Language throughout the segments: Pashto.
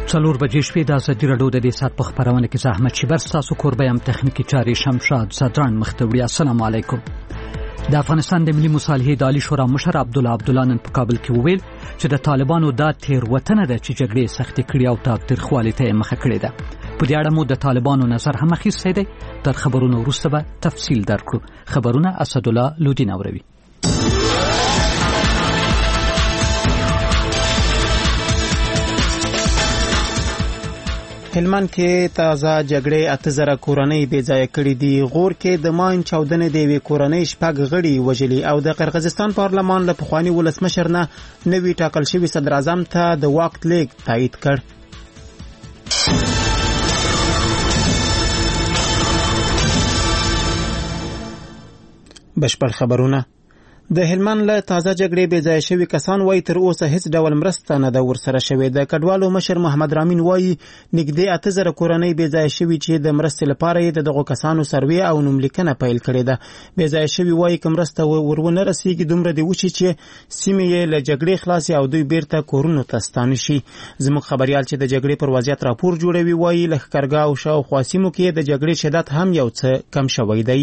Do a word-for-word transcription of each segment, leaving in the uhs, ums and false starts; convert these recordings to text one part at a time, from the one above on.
څلور بجې شپې د ازادي راډیو د دې ساعت په خبرونه کې زحمت شبر تاسو کوربه يم تخنیکی چاري شمشاد زدران مختوری. السلام علیکم. د افغانستان د ملي مصالحې د عالی شورا مشر عبد الله عبدالله نن په کابل کې وویل چې د طالبانو د تیر وطن د چې جګړې سختي کړې او تاریخوالي ته مخه کړې ده. په دې اړه مو د طالبانو نظر هم اخیستی دی. تر خبرونو وروسته به تفصیل درکړو. خبرونه اسد الله لودین اوروي. هلمند کې تازه جګړې اته زره کورنۍ بې ځایه کړې دي. غور کې د ماین چاودنې د یوې کورنۍ شپږ غړي وژلي او د قرغیزستان پارلمان له پخواني ولسمشر نه نوي ټاکل شوي صدر اعظم ته د واک لیږد تایید کړ. بشپړ خبرونه. د هلمند له تازه جګړې بې ځایه شوي کسان وایي تر اوسه هیڅ ډول مرسته نه ده ورسره شوې. د کډوالو مشر محمد رامین وایي نږدې اته زره کورنۍ بې ځایه شوي چې د مرستې لپاره یې د دغو کسانو سروې او نوملیکنه پیل کړې ده. بې ځایه شوي وایي که مرسته ورونه رسیږي دومره دې وشي چې سیمې یې له جګړې خلاصې او دوی بیرته کورونو ته ستانه شي. زموږ خبریال چې د جګړې پر وضعیت راپور جوړوي وایي له ښکارګاه او شاوخوا سیمو کې د جګړې شدت هم یو څه کم شوی دی.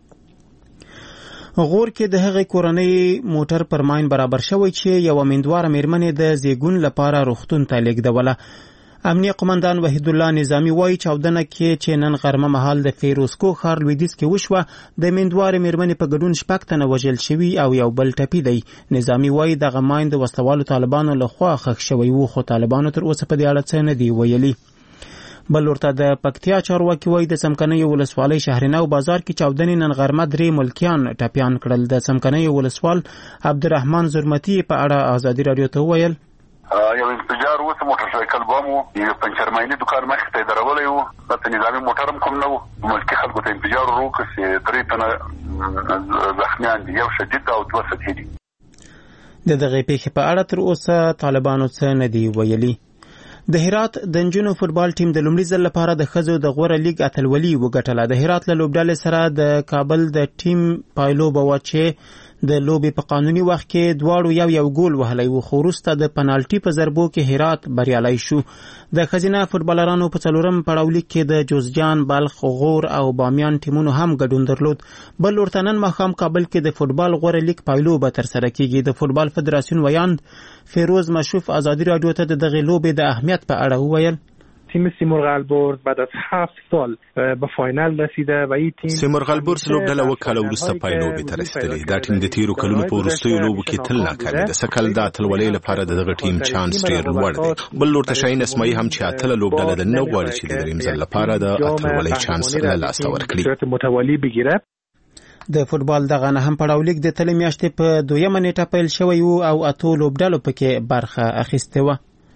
غور کې د هغې کورنۍ موټر پر ماین برابر شوی چې یو امیندواره میرمنې د زیږون لپاره روغتون ته لیږدوله. امنیه قمندان وحید الله نظامی وایي چاودنه کې چې نن غرمه مهال د فیروزکو ښار لویدیځ کې وشوه د امیندوارې میرمنې په ګډون شپږ تنه وژل شوي او یو بل ټپي دی. نظامی وایي دغه ماین د وسلوالو طالبانو لخوا ښخ شوی و خو طالبانو تر اوسه په دې اړه څه نه دي ویلي. بل ورته د پکتیا چارواکي وایي د څمکنیو ولسوالۍ شهرنو بازار کې چاودنې نن غرمه درې ملکیان ټپیان کړل. د څمکنیو ولسوال عبدالرحمن زرمتی په اړه ازادي راډیو ته وویل یو انفجار و چې موټر سایکل بم و یو پنچرمایني دکان مخې ته درولې و په نظامي موټر هم کوم نه و ملکی خلکو ته انفجار وکړ چې درې تنه زخمیان دي یو شدید او دوه سطحي دي. د دغه پیښې په اړه تر اوسه طالبانو څه نه دي ویلي. د هرات د نجونو فوتبال ټیم د لومړي ځل لپاره د ښځو د غوره لیګ اتلولي وګټله. د هرات له لوبډلې سره د کابل د ټیم پایلوبه وه چې د لوبې په قانوني وخت کې دواړو یو یو ګول وهلی و خو وروسته د پنالټي په ضربو کې هرات بریالی شو. د ښځینه فوتبالرانو په څلورم پړاو لیګ کې د جوزجان، بلخ، غور او بامیان ټیمونو هم ګډون درلود. بل ورته نن ماښام کابل کې د فوتبال غوره لیګ پایلوبه ترسره کیږي. د فوتبال فدراسیون ویاند فیروز مشوف ازادي راډیو ته د دغې لوبې د اهمیت په اړه وویل تیم سیمرغ بعد از هفت سال به فاینال رسیده و این تیم سیمرغ لوبډله وکاله وروسته پایلوبې ته رسیدلې. دا ټیم د تیرو کلونو په وروستیو لوبو کې تل ناکامه ده. سکل د اتلولۍ لپاره دغه ټیم چانس ډېر لوړ دی. بل ورته شاهین اسماعیل هم چې اتله لوبډله د نه غواړي چې د دریم ځل لپاره د اتلولۍ چانس له لاسه ورکړي. متوالی بگیره. د فوتبال دغه نه هم پړاو لیګ د تلې میاشتې په دویمه نیټه پیل شوی و او اتو لوبډلو پکې برخه اخیستې وه.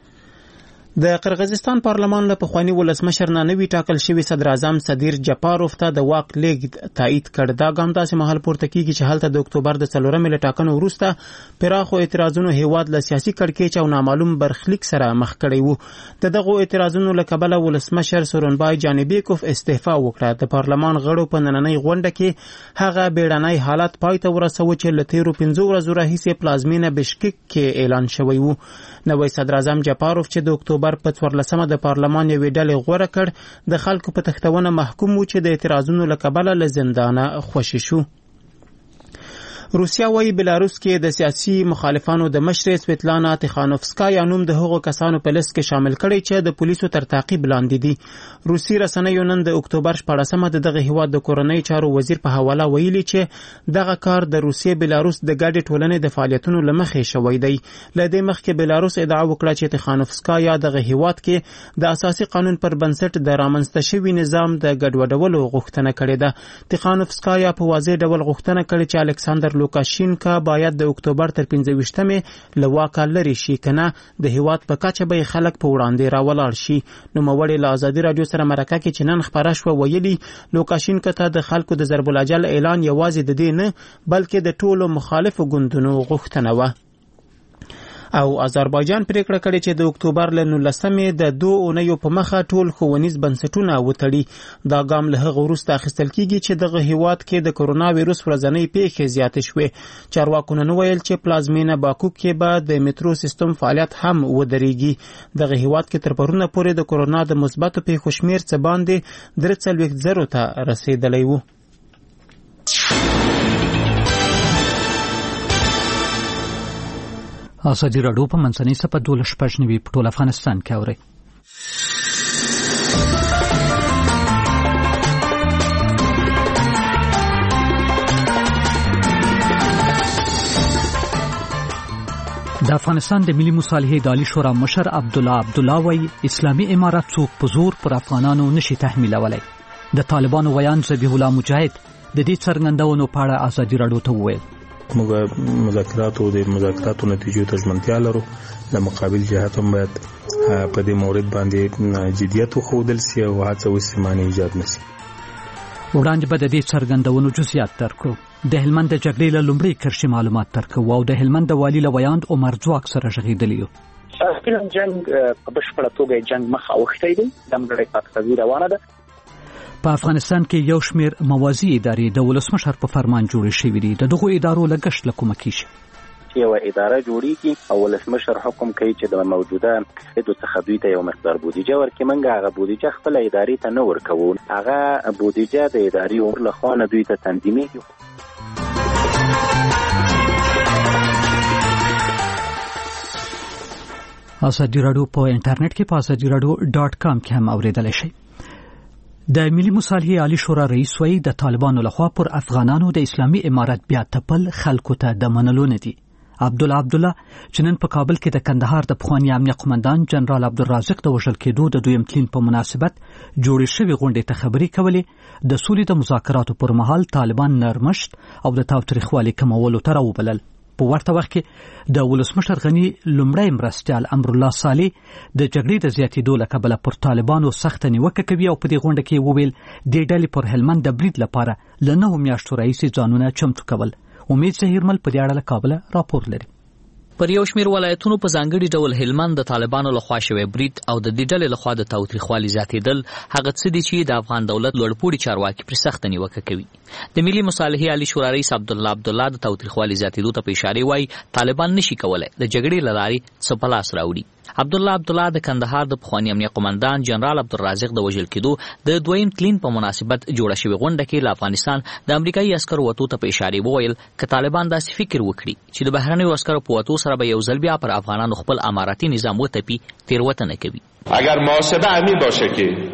د قرغیزستان پارلمان له پخواني ولسمشر نه نوي ټاکل شوي صدر اعظم صدیر جپاروف ته د واک لیږد تایید کړ. دا ګام داسې مهال پورته کیږي چې هلته د اکتوبر د څلورمې له ټاکنو وروسته پراخو اعتراضونو هیواد له سیاسي کړکېچ او نامعلوم برخلیک سره مخ کړی و. د دغو اعتراضونو له کبله ولسمشر سورونبای جانبیکوف استعفا وکړه. د پارلمان غړو په نننۍ غونډه کې هغه بیړنی حالت پای ته ورسوه چې له تیرو پنځو ورځو راهیسې پلازمینه بشکک کې اعلان شوی و. نوی صدر اعظم جپاروف چې د اکتوبر په څوارلسمه د پارلمان یوې ډلې غوره کړ د خلکو په تښتونه محکوم و چې د اعتراضونو له کبله له زندانه خوشي شو. روسیا وایي بلاروس کې د سیاسي مخالفانو د مشرې سویتلانا تخانوفسکایا نوم د هغو کسانو په لیست کې شامل کړی چې د پولیسو تر تعقیب لاندې دي. روسي رسنیو نن د اکتوبر شپاړسمه د دغه هیواد د کورنۍ چارو وزیر په حواله ویلي چې دغه کار د روسیې بلاروس د ګډې ټولنې د فعالیتونو له مخې شوی دی. له دې مخکې بلاروس ادعا وکړه چې تخانوفسکایا دغه هیواد کې د اساسي قانون پر بنسټ د رامنځته شوي نظام د ګډوډولو غوښتنه کړې ده. تخانوفسکایا په واضح ډول غوښتنه کړې چې الکساندر لوکاشینکا باید د اکتوبر تر پنځه ویشتمې له واکه لرې شي کنه د هیواد په کچه به خلک په وړاندې راولاړ شي. نوموړي له ازادي راډیو سره مرکه کې چې نن خبره شوه ویلي لوکاشینکا ته د خلکو د ضرب الاجل اعلان یوازې د دې نه بلکې د ټولو مخالفو ګوندونو غوښتنه وه. او آذربایجان پریکړه کړې چې د اکتوبر له نولسمې د دوه اونیو په مخه ټول ښوونیز بنسټونه وتړي. دا ګام له هغه وروسته اخیستل کیږي چې دغه هیواد کې د کرونا وایروس ورځنۍ پیښې زیاتې شوې. چارواکو نن ویل چې پلازمینه باکو کې به د میټرو سیستم فعالیت هم ودرېږي. دغه هیواد کې تر پرونه پورې د کرونا د مثبتو پیښو شمیر څه باندې درې څلوېښت زرو ته رسیدلی و. ازادي راډیو په منځنۍ سپه دولس شپږ نوي په ټول افغانستان کې اوري. د افغانستان د ملي مصالحې د عالی شورا مشر عبدالله عبدالله وایي اسلامي امارت څوک په زور پر افغانانو نشي تحمیلولی. د طالبانو ویان ذبیح الله مجاهد د دې څرګندونو په اړه ازادي راډیو ته وویل موږ مذاکرات او د مذاکراتو نتیجو ته ژمنتیا لرو. د مقابل جهات هم باید په دې مورد باندې جدیت وښودل سي او هڅه وسي معنی ایجاد نشي. وړاندې به د دې څرګندونو جزئیات درکړو. د هلمند د جګړې له لومړۍ کرښې معلومات درکوو او د هلمند د والي له ویاند عمر ځواک سره غږېدلي یو. اخیراً جنگ په بشپړه توګه جنگ مخ اوښتی دی. دمګړۍ پاتې روانه ده. په افغانستان کې یو شمیر موازی ادارې د ولسمشر په فرمان جوړې شوې دي. د دغو ادارو لګښت له کومه کیږي؟ یو اداره جوړیږي او ولسمشر حکم کوي چې د موجوده ادو څخه دوی ته یو مقدار بودیجه ورکړي. موږ هغه بودیجه خپل ادارې ته نه ورکوو. هغه بودیجه د ادارې اور له خوا نه دوی ته تنظیمېږي. ازادي راډیو په انټرنیټ کې په ازادي راډیو ډاټ کام کې هم اوریدلی شئ. د ملي مصالحې عالی شورا رئیس وایي د طالبانو لخوا پر افغانانو د اسلامي امارت بیا تپل خلکو ته د منلو نه دي. عبدالله عبدالله چې نن په کابل کې د کندهار د پخواني امنیه قومندان جنرال عبدالرازق د وژل کېدو د دویم تلین په مناسبت جوړې شوې غونډې ته خبرې کولې د سولې د مذاکراتو پر مهال طالبان نرمښت او د تاوتریخوالي کمولو ته راوبلل. په ورته وخت کې د ولسمشر غني لومړی مرستیال امرالله صالح د جګړې د زیاتېدو له کبله پر طالبانو سخته نیوکه کوي او په دې غونډه کې وویل دې ډلې پر هلمند د برید لپاره له نهو میاشتو راهیسې ځانونه چمتو کول. امید زهیرمل په دې اړه له کابله راپور لري. پر یو شمیر ولایتونو په ځانګړي ډول هلمند د طالبانو لخوا شوی برید او د دې ډلې لخوا د تاوتریخوالي زیاتېدل هغه څه دي چې د افغان دولت لوړپوړي چارواکي پر سخته نیوکه کوي. د ملي مصالحې عالی شورا رئیس عبدالله عبدالله د تاوتریخوالي زیاتېدو ته په اشاره وایي طالبان نشي کولای د جګړې له لارې څه په لاس راوړي. عبدالله عبدالله د کندهار د پخواني امنیه قومندان جنرال عبدالرازق د وژل کېدو د دویم تلین په مناسبت جوړه شوې غونډه کې له افغانستان د امریکایي عسکرو وتو ته په اشاره وویل که طالبان داسې فکر وکړي چې د بهرنیو عسکرو په وتو سره به یو ځل بیا پر افغانانو خپل اماراتي نظام وتپي تېروتنه کوي. اگر محاسبه امیر باشه که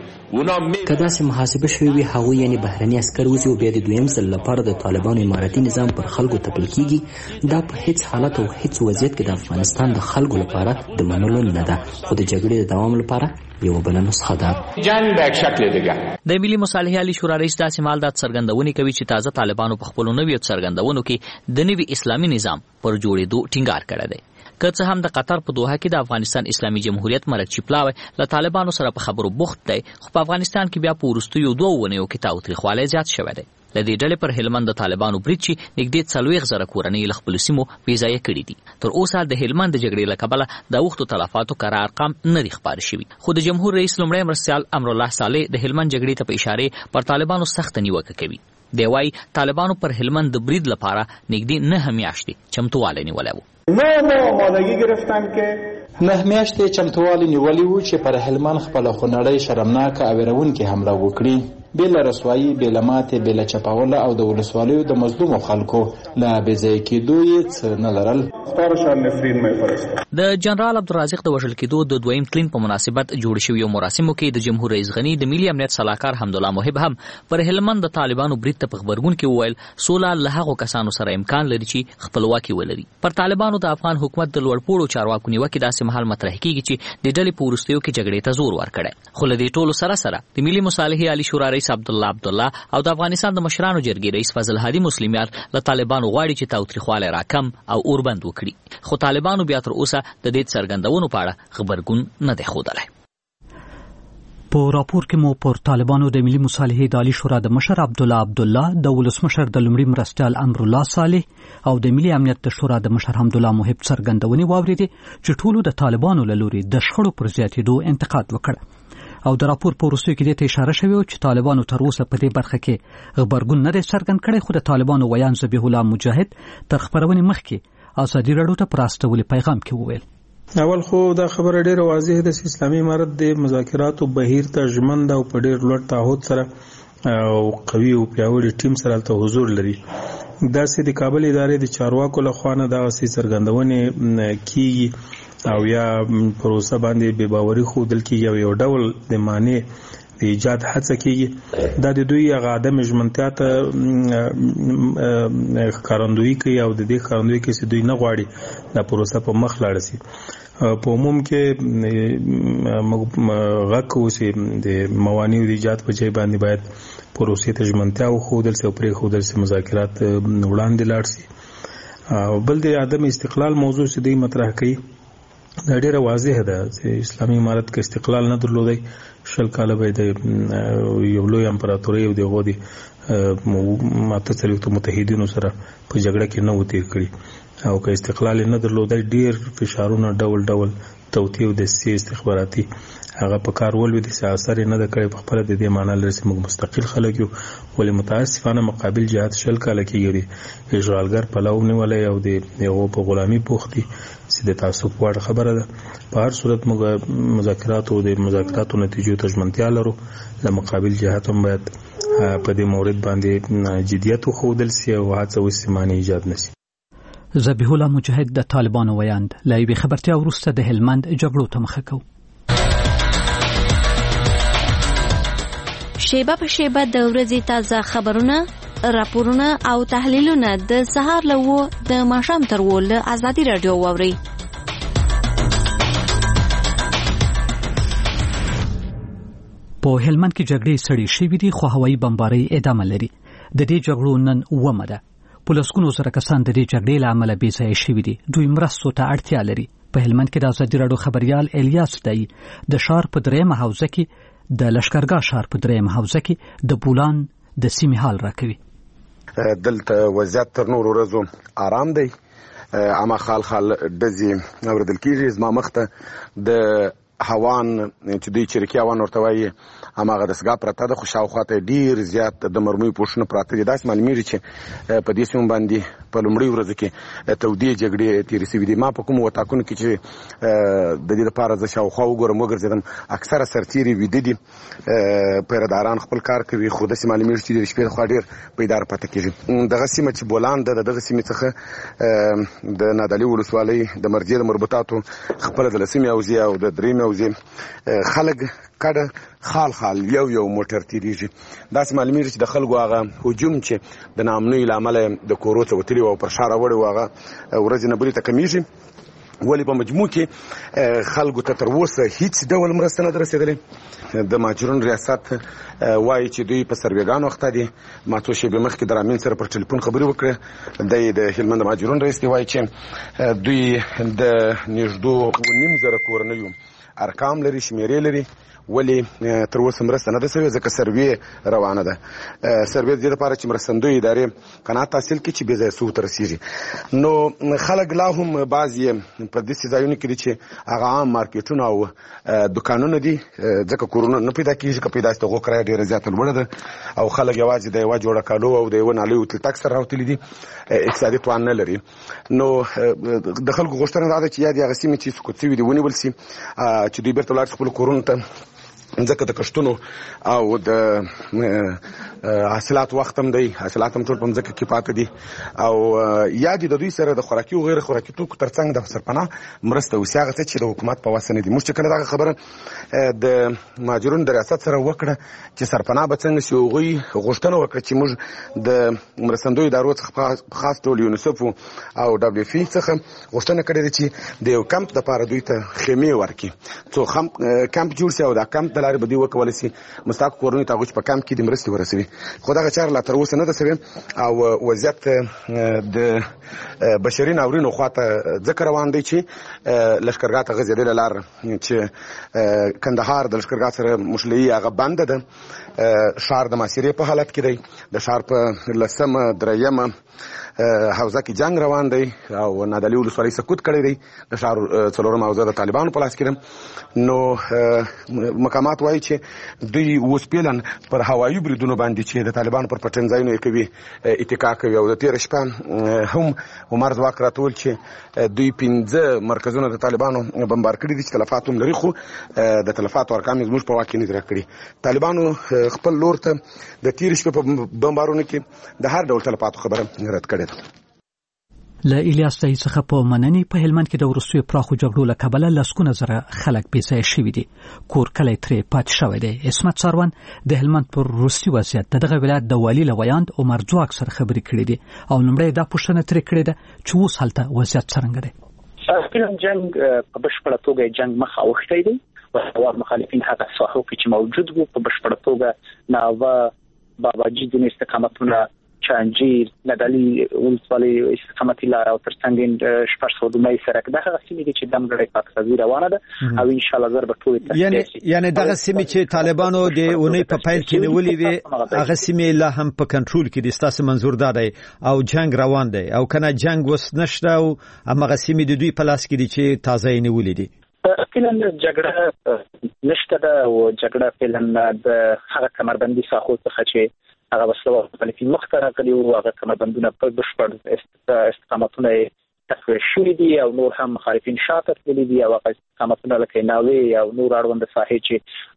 که داسې محاسبه شوی وي هغوی یعنی بهرني عسکر وځي او بیا د دویم ځل لپاره د طالبانو اماراتي نظام پر خلکو تپل کیږي دا په هیڅ حالت او هیڅ وضعیت کې د افغانستان د خلکو لپاره د منلو نه ده خو د جګړې د دوام لپاره یو بل نسخه ده. جنگ به شکل دیگه د ملي مصالحې عالی شورا رئیس داسې مال د څرګندونې کوي چې تازه طالبانو په خپلو نویو څرګندونو کې د نوي اسلامي نظام پر جوړېدو ټینګار کړی دی. که څه هم د قطر په دوحه کې د افغانستان اسلامي جمهوریت مرکچی پلاوی له طالبانو سره په خبرو بوخت دی خو په افغانستان کې بیا په وروستیو دوه اونیو کې تاوتریخوالی زیات شوی دی. له دې ډلې پر هلمند د طالبانو برید چې نږدې څلوېښت زره کورنۍ له خپلو سیمو بېځایه کړي دي. تر اوسه د هلمند د جګړې له کبله د اوښتو تلفاتو کره ارقام نه دي خپاره شوي خو د جمهور رئیس لومړی مرستیال امرالله صالح د هلمند جګړې ته په اشارې پر طالبانو سخته نیوکه کوي. دی وایي طالبانو پر هلمند د برید لپاره نږدې نهه میاشتې چمتووالی نیولی و. نه ما آمادگی گرفتن که نه میاشتې چمتووالی نیولی و چې پر هلمند خپله خونړۍ شرمناکه او ویرونکې حمله وکړي بې له رسوایي بې له ماتې بې له چپوله او د ولسوالیو د مظلومو خلکو له بېځایه کېدو یې څه نه لرل. د جنرال عبدالرازق د وژل کېدو د دویم تلین په مناسبت جوړ شویو مراسمو کې د جمهور رئیس غني د ملي امنیت سلاکار حمدالله محب هم پر هلمند د طالبانو برید ته په غبرګون کې وویل سوله له هغو کسانو سره امکان لري چې خپلواکي ولري. پر طالبانو د افغان حکومت د لوړپوړو چارواکو نیوکې داسې مهال مطرح کېږي چې د ډلې په وروستیو کې جګړې ته زور ورکړی خو له دې ټولو سره سره د ملي مصالحې عالی شورا رئیس عبدالله عبدالله او د افغانستان د مشرانو جرګې رئیس فضل هادي مسلمیار له طالبانو غواړي چې تاوتریخوالی راکم او اوربند وکړي خو طالبانو بیا تر اوسه د دې څرګندونو په اړه غبرګون نه دی ښودلی. په راپور کې مو پر طالبانو د ملي مصالحې د عالی شورا د مشر عبدالله عبدالله، د ولسمشر د لومړي مرستیال امرالله صالح او د ملي امنیت د شورا د مشر حمدالله محب څرګندونې واورېدې چې ټولو د طالبانو له لوري د شخړو پر زیاتېدو انتقاد وکړ او د راپور په وروستیو کې دې ته اشاره شوې چې طالبانو تر اوسه په دې برخه کې غبرګون نه دی څرګند کړی، خو د طالبانو ویان ذبیح الله مجاهد تر خپرونې مخکې ازادي راډیو ته په راستولي پیغام کې وویل. اول خو دا خبره ډیره واضح ده چې اسلامي امارت د مذاکراتو بهیر ته ژمن ده او په ډیر لوړ تعهد سره او قوي او پیاوړي ټیم سره ته حضور لري. دا سې د کابل ادارې د چارواکو له خوا نه دا سې څرګندونې کیږي او یا پروسه باندې بې باوري ښودل کیږي او یو ډول د معنی د ایجاد هڅه کیږي. دا د دوی هغه عدم ژمنتیا ته ښکارندویي کوي او د دې ښکارندویي کوي چې دوی نه غواړي دا پروسه په مخ لاړه شي. په عموم کې غږ کوو چې د موانعو د ایجاد په ځای باندې باید پروسې ته ژمنتیا وښودل شي او پرېښودل شي مذاکرات وړاندې لاړ شي. بل د عدم استقلال موضوع چې دوی مطرح کوي دا ډیره واضح ده چې اسلامي امارت که استقلال نه درلودی شل کاله به د یو لوی امپراتورۍ او دغو د اته څلوېښتو متحدینو سره په جګړه کې نه و تېر کړي او که استقلال نه درلودی ډیر فشارونه ډول ډول توطیې او دسیسې استخباراتي هغه په کار ولوېدې چې اثر یې نه ده کړی. په خپله د دې معنا لري چې موږ مستقل خلک یو، ولې متاسفانه مقابل جهات شل کاله کېږي د اشغالګر پلو نیولی او د هغو په غلامي پوخ دي چې د تعصب وړ خبره ده. په هر صورت موږ مذاکراتو د مذاکراتو نتیجو ته ژمنتیا لرو. له مقابل جهات هم باید په دې مورد باندې جدیت وښودل سي او هڅه وسي معنی ایجاد نه سي. ذبیح الله مجاهد د طالبانو ویاند له یوې خبرتیا وروسته د هلمند جګړو ته مخه کوو. شیبه په شیبه د ورځې تازه خبرونه، راپورونه او تحلیلونه د سهار له وو د ماښام تر وو له ازادي راډیو واورئ. په هلمند کې جګړې سړې شوې دي خو هوایي بمبارۍ ادامه لري. د دې جګړو نن اومه ده. په لسګونو زره کسان د دې جګړې له امله بې ځایه شوي دي. دوی مرستو ته اړتیا لري. په هلمند کې د ازادي راډیو خبریال الیاس دی د ښار په درېیمه حوزه کې د لښکرګاه ښار په درېیمه حوزه کې د بولان د سیمې حال راکوي. دلته وضعیت تر نورو ورځو آرام دی. اما خال خال ډزې اورېدل کېږي. زما مخته د هوان چې دوی چریکي هوان ورته وایي هماغه دستګاه پرته ده، خو شاوخوا ته ډېر زیات د مرمیو پوښونه پراته دي. داسې معلومېږي چې په دې سیمو باندې په لومړۍ ورځو کې تودې جګړې تېرې شوي دي. ما په کومو وطاقونو کې چې د دې لپاره زه شاوخوا وګورم وګرځېدم اکثره سرتېرې ویده دي، پیرداران خپل کار کوي، خو داسې معلومېږي چې د شپې لخوا ډېر بیداره پاته کېږي. دغه سیمه چې بولان ده د دغه سیمې څخه د نادعلي ولسوالۍ د مرجې د مربوطاتو خپله د لسمې حوزې او د درېیمې حوزې خلک کډه خال خال یو یو موټر تیریږي. داسې معلومیږي چې د خلکو هغه هجوم چې د ناامنیو له امله د کورو څخه وتلي او پر شا راوړی و هغه ورځې نه بلې ته کمیږي. ولې په مجموع کې خلکو ته تر اوسه هیڅ ډول مرسته نه ده رسېدلې. د مهاجرون ریاست وایي چې دوی په سروېګانو اخته دي. ما څو شېبې مخکې د رامین سره پر ټلیفون خبرې وکړې. دی د هلمند مهاجرون رئیس دی وایي چې دوی د نږدې اوه نیم زره کورنیو ارقام لري، شمیرې لري، ولې تر اوسه مرسته نه ده سوې ځکه سروې روانه ده. سروې د دې لپاره چې مرستندویې ادارې قناعت حاصل کړي چې بې ځایه څوک ته رسېږي. نو خلک لا هم بعض یې په داسې ځایونو کې دي چې هغه عام مارکیټونه او دوکانونه دي، ځکه کورونه نه پیدا کېږي. که پیدا شي د هغو کرایه ډېره زیاته لوړه ده او خلک یوازې د یوه جوړه کالو او د یوه نالیو تلتک سره راوتلي دي، اقتصادي توان نه لري. نو د خلکو غوښتنه دا ده چې یا د هغه سیمې چې سقوط شوي دي ونیول شي، چې دوی بیرته ولاړ شي خپلو کورونو ته، ځکه د کښتونو او د حاصلات وخت هم دی، حاصلات هم ټول په مځکه کې پاته دي، او یا د دوی سره د خوراکي او غیر خوراکي توکو ترڅنګ د سرپناه مرسته وسي، هغه څه چې د حکومت په واسه نه دي. موږ چې کله دغه خبره د مهاجرونو د ریاست سره وکړه چې سرپناه به څنګه شي، هغوی غوښتنه وکړه چې موږ د مرستندویو ادارو څخه په خاص ډول یونیسف او ډبلیو اف پي څخه غوښتنه کړې ده چې د یو کمپ دپاره دوی ته خیمې ورکړي، څو کمپ جوړ شي او دا کمپ د لارې به دوی وکولی شي مستحقو کورنیو ته هغوی چې په کمپ کې دي مرستې ورسوي. خو دغه چاره لا تر اوسه نه ده سوې او وضعیت د بشري ناورینو خواته ځکه روان دی چې لښکرګاه ته غځېدلې لار چې کندهار د لښکرګاه سره مشلي هغه بنده ده. ښار د محاصرې په حالت کې دی. د ښار په لسمه درېیمه حوزه کې جنگ روان دی او نادعلي ولسوالۍ سقوط کړی دی. د ښار څلورمه حوزه د طالبانو په لاس کې ده. نو مقامات وایي چې دوی اوس پیلن پر هوایي بریدونو باندې چې د طالبانو پر پټن ځایونو یې کوي اتکا کوي او د تېره شپه هم عمر ځواک راټول چې دوی پنځه مرکزونه د طالبانو بمبار کړي دي چې تلفات هم لري خو د تلفاتو ارقام یې زموږ په واک کې نه دي راکړي. طالبانو خپل لور ته د تېرې شپې په بمبارونو کې د هر ډول تلفاتو خبره رد کړې ده. له الیاس دای څخه په مننې په هلمند کې د وروستیو پراخو جګړو له کبله لسګونه زره خلک بې ځایه شوي دي. کور کلی ترې پاتې شوی دی. عصمت ساروان د هلمند پر وروستي وضعیت د دغه ولایت د والي له ویاند عمر ځواک سره خبرې کړې دي او لومړی دا پوښتنه ترې کړې ده چې اوس هلته وضعیت څرنګه دی. فعلا جنگ په بشپړه توګه جنگ مخ اوښتی دی او مخالفین هغه ساحو کې چې موجود وو په بشپړه توګه ناوه باباجي د استقامتونه چانجیر ندالي ولسوالۍ استقامتي لار او ترڅنګ شپږ سوه دومره سرک دغه سیمې دي چې دمګړی پاکستاني روانه ده او ان شاء الله زر به ټول یعنی یعنی دغه سیمې چې طالبانو د اونۍ په پیل کې نیولې وي هغه سیمې لا هم په کنټرول کې دي. ستاسو منظور دا دی او جنگ روان دی او کنه جنگ وس نشته او هغه سیمې د دوی په لاس کې دي چې تازه یې نیولې دي. فعلا جګړه نشته ده او جګړه فعلا د هغه کمربندي ساحو څخه چې هغه وسله مخالفین مختره کړي او هغه کمربندونه په بشپړ استقامتونه تخریب شوي دي او نور هم مخالفین شاته تللي دي او هغه استقامتونه لکه ناوې او نور اړوند ساحې چې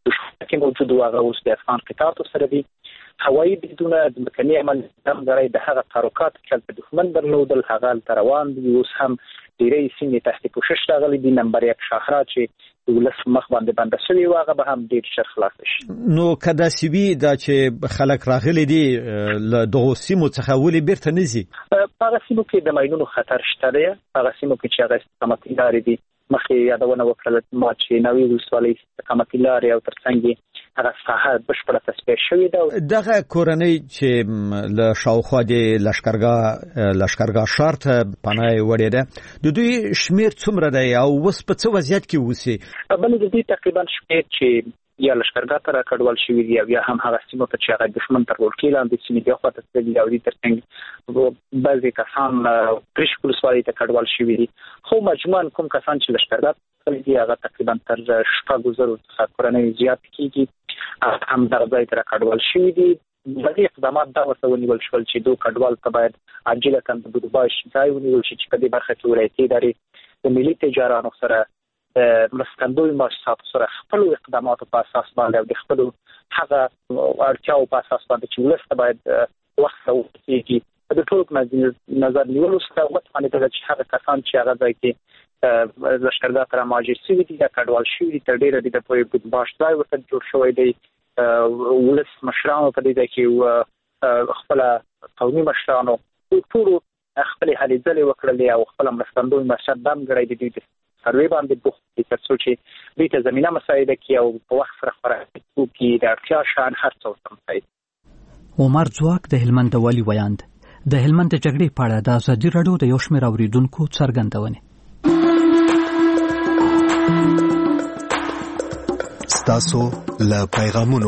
کې موجود و هغه اوس د افغان قطاعاتو سره دي. هوایي بریدونه د مکني عمل دمګړی د هغه تحرکات چې د دښمن درلودل هغه روان دي. اوس هم ډېرې سیمې تحت پوښښ راغلي دي. نمبر یک شاهرا چې د ولس مخ باندې بنده شوی و هغه به هم ډېر ژر خلاص شي. نو کدا سیوی دا چې خلک راغلي دي له دغو سیمو څخه ولې بیرته نه ځي؟ په هغه سیمو کې د ماینونو خطر شته دی. په هغه سیمو کې چې هغه استقامتي لارې دي مخکې یادونه وکړله ما چې نوې ولسوالۍ استقامتي لارې او ترڅنګ هغه ساحه بشپړه تصفیه شوې ده. دغه کورنۍ چې له شاوخوا د لښکرګاه لښکرګاه ښار ته پناه وړې ده د دوی شمیر څومره دی او اوس په څه وضعیت کې اوسي؟ بلې د دوی تقریبا شمیر چې یا لښکرګاه ته راکډوال شوي دي او یا هم هغه سیمو ته چې هغه دښمن تر ولکې لاندې سیمې دي خواته تللي او دې ترڅنګ بعضې کسان پرېشک ولسوالۍ ته کډوال شوي دي. خو مجموعاً کوم کسان چې لښکرګاه ته تللي دي هغه تقریبا تر شپږو زرو څخه کورنۍ زیات کېږي هم دغه ځای ته راکډوال شوي دي. بعضې اقدامات دا ورته ونیول شول چې دو کډوال ته باید عاجله د بودباش ځای ونیول شي چې په دې برخه کې ولایتي ادارې د ملي تجارانو سره مرستندوی مؤسساتو سره خپل اقداماتو په اساس باندې او د خپل هغه اړتیاو په اساس باندې چې ولس ته باید وخت ورکړي د ټول نظر نیولو سره وتوانېدل چې هغه کسان چې هغه ځای کې لښکرګاه ته مهاجر شوي دي یا کډوال شوي دي تر ډېره د پوهې بودباش ځای ورته جوړ شوی دی. ولس مشرانو په دې ځای کې خپله قومي مشرانو ټولو خپلې هلې ځلې وکړلې او خپله مرستندوی مؤسسات دمګړی د دوی د سروې باندې بوخت دي تر څو چې دوی ته زمینه مساعده کړي او په وخت سره خوراک وکړي د اړتیا شیان هر څه ورته مساعد. عمر ځواک د هلمند د والي ویاند د هلمند د جګړې په اړه د ازادي راډیو د یو شمېر اورېدونکو څرګندونې. ستاسو له پیغامونو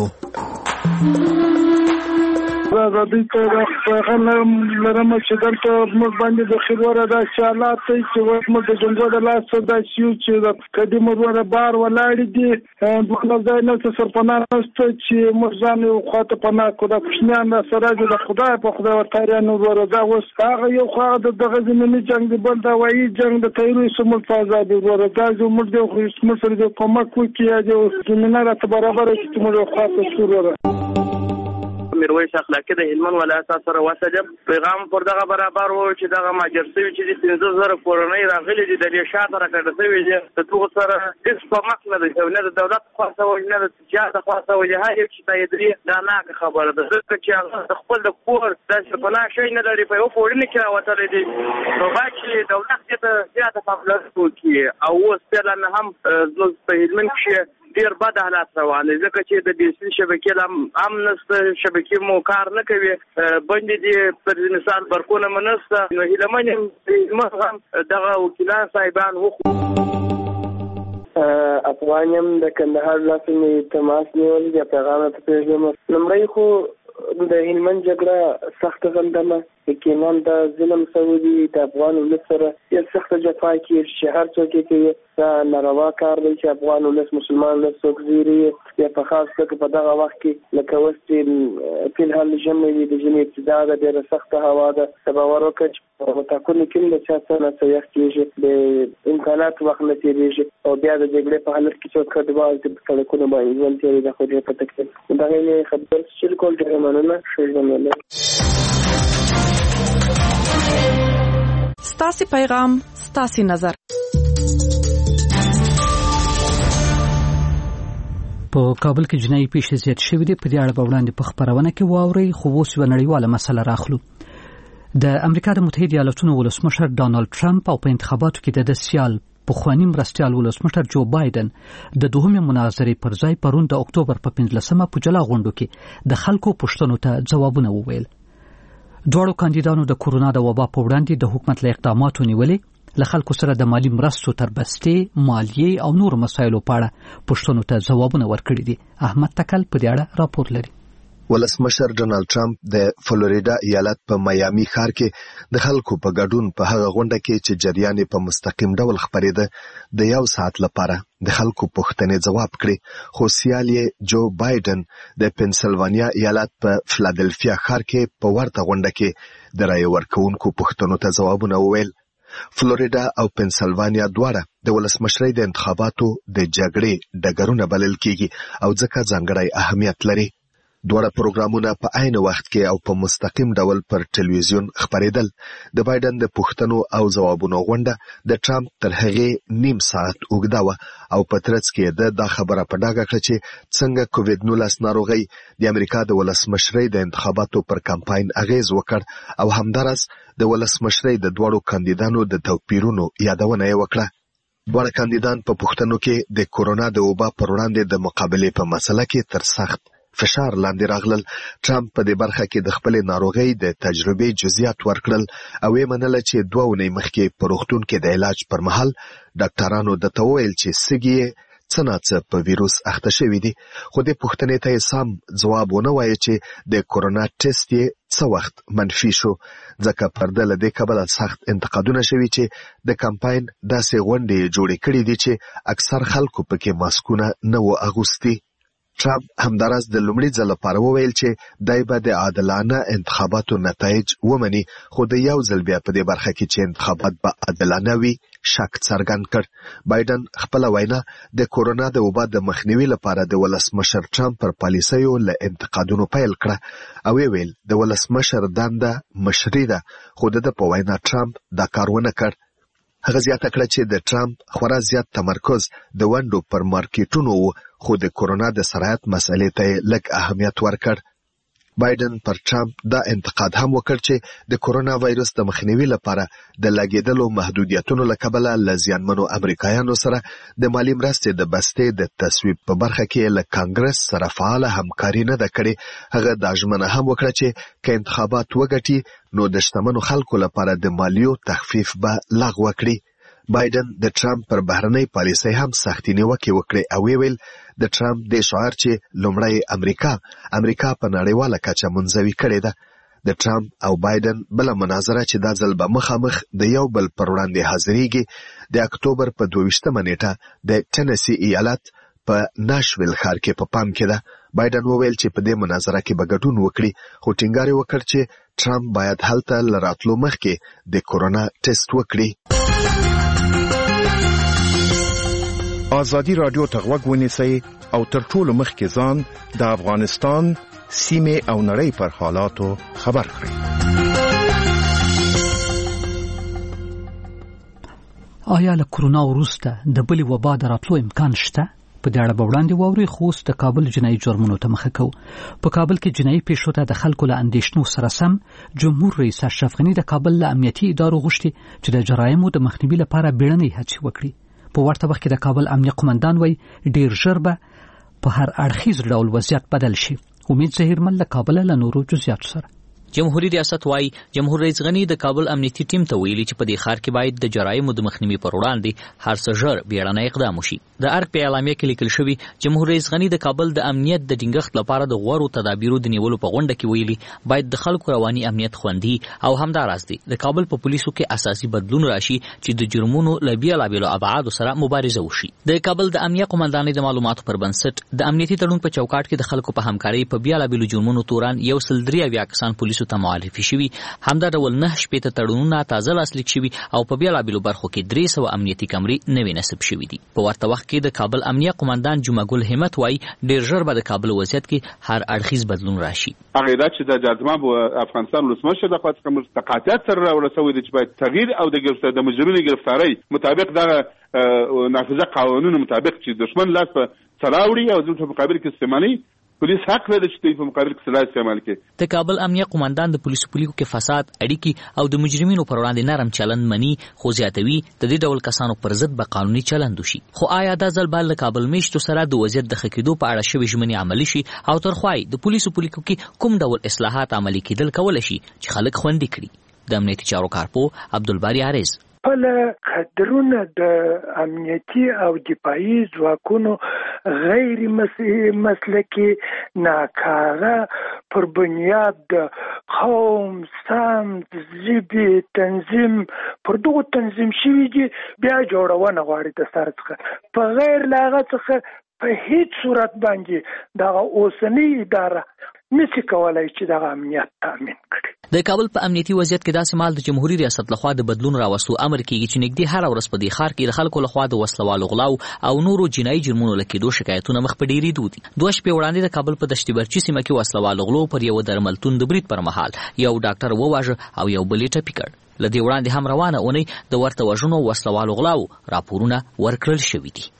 راځي ته پیغام لرم چې دلته موږ باندې د خیروره د حالات چې موږ د جنګو د لاس د شیو چې د قدیم وروره بار ولاړ دي په ځای نه څه سرپناه نشته چې موږ ځان یو خاطر پناه کو د پښنیان سره د خدای په خدای ورته نه وروره دا اوس هغه یو خو د دغه زمینی جنگ دی بل دا وایي جنگ د تیروي سمول فازا دی وروره دا چې موږ د خو مسر د کومک وکړي د زمینه را برابر چې موږ خاطر شروع میرویس اخلاقی د هلمند ولایت سره وسجب پیغام پر دغه برابر وو چې دغه ماجر سوي چې د پنځه زره کورنۍ راغلي دي د ریشاته راکړه سوي دي د توغ سره هیڅ په مخ نه دی نه د دولت خاصه او نه د تجارت خاصه او هر یو چې تایدري دا نه خبره ده چې هغه خپل د کور د شپنا شي نه لري په یو فورن کې راوتل دي نو باید دولت ته زیاته پاملرنه وکړي او اوس په لنه هم په هلمند کې ډیر بد حالات روان دي ځکه چې د ډیسل شبکې هم نسته شبکې مو کار نه کوي بندې دي پر مثال برکونه منسته نو هیلمن هم دغه وکیلان صاحبان وخو افغانیم د کندهار لاسمې تماس نیول یا پیغام ته پیژنم لمړی خو د هلمند جګړه سخت غندمه یقینا د ظلم سعودي د افغان ولس سره یو سخت جفا کې شهر څوک کې دا ناروا کار دی چې افغان ولس مسلمان ولس څوک زیری یا په خاص توګه په دغه وخت کې لکه وستې په الحال جمعي د جنې ابتدا د ډېر سخت هوا ده سبا ورکه چې متکون کې له چا څخه سیاست کېږي د امکانات وخت نه تیریږي او بیا د جګړې په حالت کې څوک کډوال چې په سړکونو باندې ژوند تیری د خو دې په تکلیف دا نه خبر چې کول ډېر مننه شوی ستاسي پیغام ستاسي نظر په کابل کې جنایي پیښې زیات شوې دي په دې اړه وړاندې په خبرونه کې واوري خو اوس یو نړیواله مسله راخلو د امریکا د متحده ایالاتونو ولسمشر ډانلډ ټرمپ او په انتخاباتو کې د سیال پخوانی مرستیال ولسمشر جو بایدن د دوهمې مناظرې پر ځای پرون د اکتوبر په پنځلسمه په جلا غونډو کې د خلکو پوښتنو ته ځوابونه وویل دوړو کاندیدانو د کورونا د وبا په وړاندې د حکومت له اقداماتو نیولې له خلکو سره د مالی مرستو تر بستې مالیې او نور مسایلو په اړه پوښتنو ته ځوابونه ورکړي دي احمد تکل په دې اړه راپور لري ولسمشر ډونالد ټرمپ د فلوریدا ایالت په میامي ښار کې د خلکو په ګډون په هغه غونډه کې چې جریان په مستقیم ډول خبرېده د یو ساعت لپاره د خلکو پوښتنې ځواب کړي خو سیال یې جو بایدن د پنسلوانیا ایالت په فلادلفیا ښار کې په ورته غونډه کې د رایې ورکوونکو پوښتنو ته ځوابونه وویل فلوریدا او پنسلوانیا دواړه د ولسمشرۍ د انتخاباتو د جګړې ډګرونه بلل کیږي او ځکه ځانګړی اهمیت لري دوړه پروګرامونه په عین وخت کې او په مستقیم ډول پر ټلویزیون خبرېدل د بایدن د پوښتنو او ځوابونو غونډه د ټرمپ تر هغې نیم ساعت اوږده وه او په ترڅ کې د دا خبره په ډاګه کړه چې څنګه کووډ نولس ناروغي د امریکا د ولسمشرۍ د انتخاباتو پر کمپاین اغیز وکړ او همدارس د ولسمشرۍ د دوړو کاندیدانو د توپیرونو یادونه یې وکړه دوړه کاندیدان په پوښتنو کې د کورونا د وبا پر وړاندې د مقابلې په مسله کې تر سخت فشار لاندې راغلل ټرمپ په دې برخه کې د خپل ناروغي د تجربې جزئیات ورکړل او یې منله چې دوه ونې مخکې په روغتون کې د علاج پر مهال ډاکټرانو د توویل چې سګي څنګه په ویروس اخته شوی دي خو د پوښتنې ته سم ځواب ونه وایي چې د کورونا ټیسټ یې څو وخت منفي شو ځکه پرده له دې کبله سخت انتقادونه شوي چې د کمپاین داسې غونډې جوړې کړې دي چې اکثر خلکو پکې ماسکونه نه و اغوستي ټرمپ همدارس د لومړي ځل لپاره وویل چې دای به د عادلانه انتخاباتو نتایج ومني خو د یو ځل بیا په دې برخه کې چې انتخابات به عادلانه وي شک څرګند کړ بایدن خپل وینا د کورونا د وبا د مخنیوي لپاره د ولسمشر ټرمپ پر پالیسیو له انتقادونو پیل کړه او ویل د ولسمشر دنده مشري ده خو د په وینا ټرمپ دا کارونه کړ هغه زیاته کړه چې د ټرمپ خورا زیات تمرکز د ونډو پر مارکیټونو خو د کورونا د سرایت مسلې ته لږ اهمیت ورکړ بایدن پر ټرمپ دا انتقاد هم وکړ چې د کورونا وایرس د مخنیوي لپاره د لګیدلو محدودیتونو له کبله له زیانمنو امریکایانو سره د مالی مرستې د بستې د تصویب په برخه کې له کانګرس سره فعال همکاري نه ده کړې هغه دا ژمنه هم وکړه چې که انتخابات وګټي نو د شتمنو خلکو لپاره د مالیو تخفیف به لغوه کړي بایدن د ټرمپ پر بهرنۍ پالیسۍ هم سختې نیوکې وکړې او ویل د ټرمپ د شعار چې لومړی امریکا امریکا په نړیواله کچه منزوي کړې ده د ټرمپ او بایدن بل مناظره چې دا ځل به مخامخ د یو بل پر وړاندې حاضرېږي د اکتوبر په دوه ویشتمه نیټه د ټنسی ایالت په ناشویل ښار کې په پام کې ده بایدن وویل چې په دې مناظره کې به ګډون وکړي خو ټینګار یې وکړ چې ټرمپ باید هلته له راتلو مخکې د کورونا ټیسټ وکړي ازادي رادیو ته غوږ ونیسئ او تر ټولو مخکې ځان د افغانستان سیمې او نړۍ پر حالاتو خبر کړئ. آیا له کورونا وروسته د بلې وبا د راتلو امکان شته؟ په دې اړه وړاندې واوري خو د کابل جنایي جرمونو ته مخه کوو. په کابل کې جنایي پیښو ته د خلکو له اندېښنو سره سم جمهور رئیس اشرف غني د کابل له امنیتي ادارو غوښتي چې د جرایمو د مخنیوي لپاره بیړنۍ هڅې وکړي. په ورته وخت کې د کابل امنیه قومندان وای ډیر ژر به په هر اړخیز ډول وضعیت بدل شي. امید زهیرمل له کابل له نورو جزئیاتو سره. جمهوریت ریاست وايي جمهور رئیس غنی د کابل امنیتي ټیم ته ویلي چې په دې ښار کې باید د جرایمو د مخنیوي پر وړاندې هر څه ژر بیړنی اقدام وشي. د ارګ په اعلامیه کې لیکل شوی جمهور رئیس غنی د کابل د امنیت د ټینګښت لپاره د غوړو تدابیرو د نیولو په غونډه کې ویلي باید د خلکو رواني امنیت خوندي او همداراز دی د کابل په پولیسو کې اساسي بدلون راشي چې د جرمونو له بیلابیلو ابعادو سره مبارزه وشي. د کابل د امنیه قومندانۍ د معلوماتو پر بنسټ د امنیتي تړون په چوکاټ کې د خلکو په همکارۍ په بیلابیلو جرمونو توران یو سل درې اویا کسان پولیسو ته معرفي شوي. همدا ډول نه شپېته تړونونه تازه لاسلیک شوي او په بیلابیلو برخو کې درې سوه امنیتي کمرې نوي نصب شوي دي. په ورته وخت کې د کابل امنیه قومندان جمعه ګل همت وایي ډیر ژر به د کابل وضعیت کې هر اړخیز بدلون راشي. هغه دا چې د جاذبه افغانستان ولسمشر د خاص کوم تقاطعات سره ورسوي د چې باید تغییر او د د مجرمینو گرفتاری مطابق د نافذه قانونونو مطابق چې دشمن لاس په چلاوړي او د مقابل کې استعمالي پولیس حق لري چې په مقابل کې سلاح استعمال کړي. د کابل امنیه قومندان د پولیسو پولیسو کې فساد اړیکی او د مجرمینو پر وړاندې نرم چلند مني خو زیاتوي د دې ډول کسانو پر ضد به قانوني چلند وشي. خو آیا دا ځل به له کابل میشتو سره د وضعیت د ښه کېدو په اړه شوې ژمنې عملي شي او ترخوای د پولیسو پولیسو کې کوم ډول اصلاحات عملي کېدل کولی شي چې خلک خوندي کړي؟ د امنیتي چارو کارپو عبدالباری عارض خپل قدرونه د امنیتي او دفاعي ځواکونو غیر مسلکي ناکاره پر بنیاد د قوم سمت ژبې تنظیم پر دغو تنظیم شوي دي بیا جوړونه غواړي د سر څخه په غیر له هغه څخه په هیڅ صورت باندې دغه اوسنۍ اداره نشي کولای چې دغه امنیت تامین کړي. د کابل په امنیتي وضعیت کې داسې مال د جمهوریت ریاست لخوا د بدلون راوستو امر کیږي چې نږدې هر ورځ په دې ښار کې د خلکو لخوا د وسلوالو غلاو او نورو جنایي جرمونو له کېدو شکایتونه مخ په ډېرېدو دي. دوه شپې وړاندې د کابل په دشت برچي سیمه کې وسلوالو غلو پر یو درملتون د برید پر مهال یو ډاکټر وواژه او یو بل یې ټپي کړ. له دې وړاندې هم روانه اونۍ د ورته وژنو وسلوالو غلاو راپورونه ورکړل شوي دي.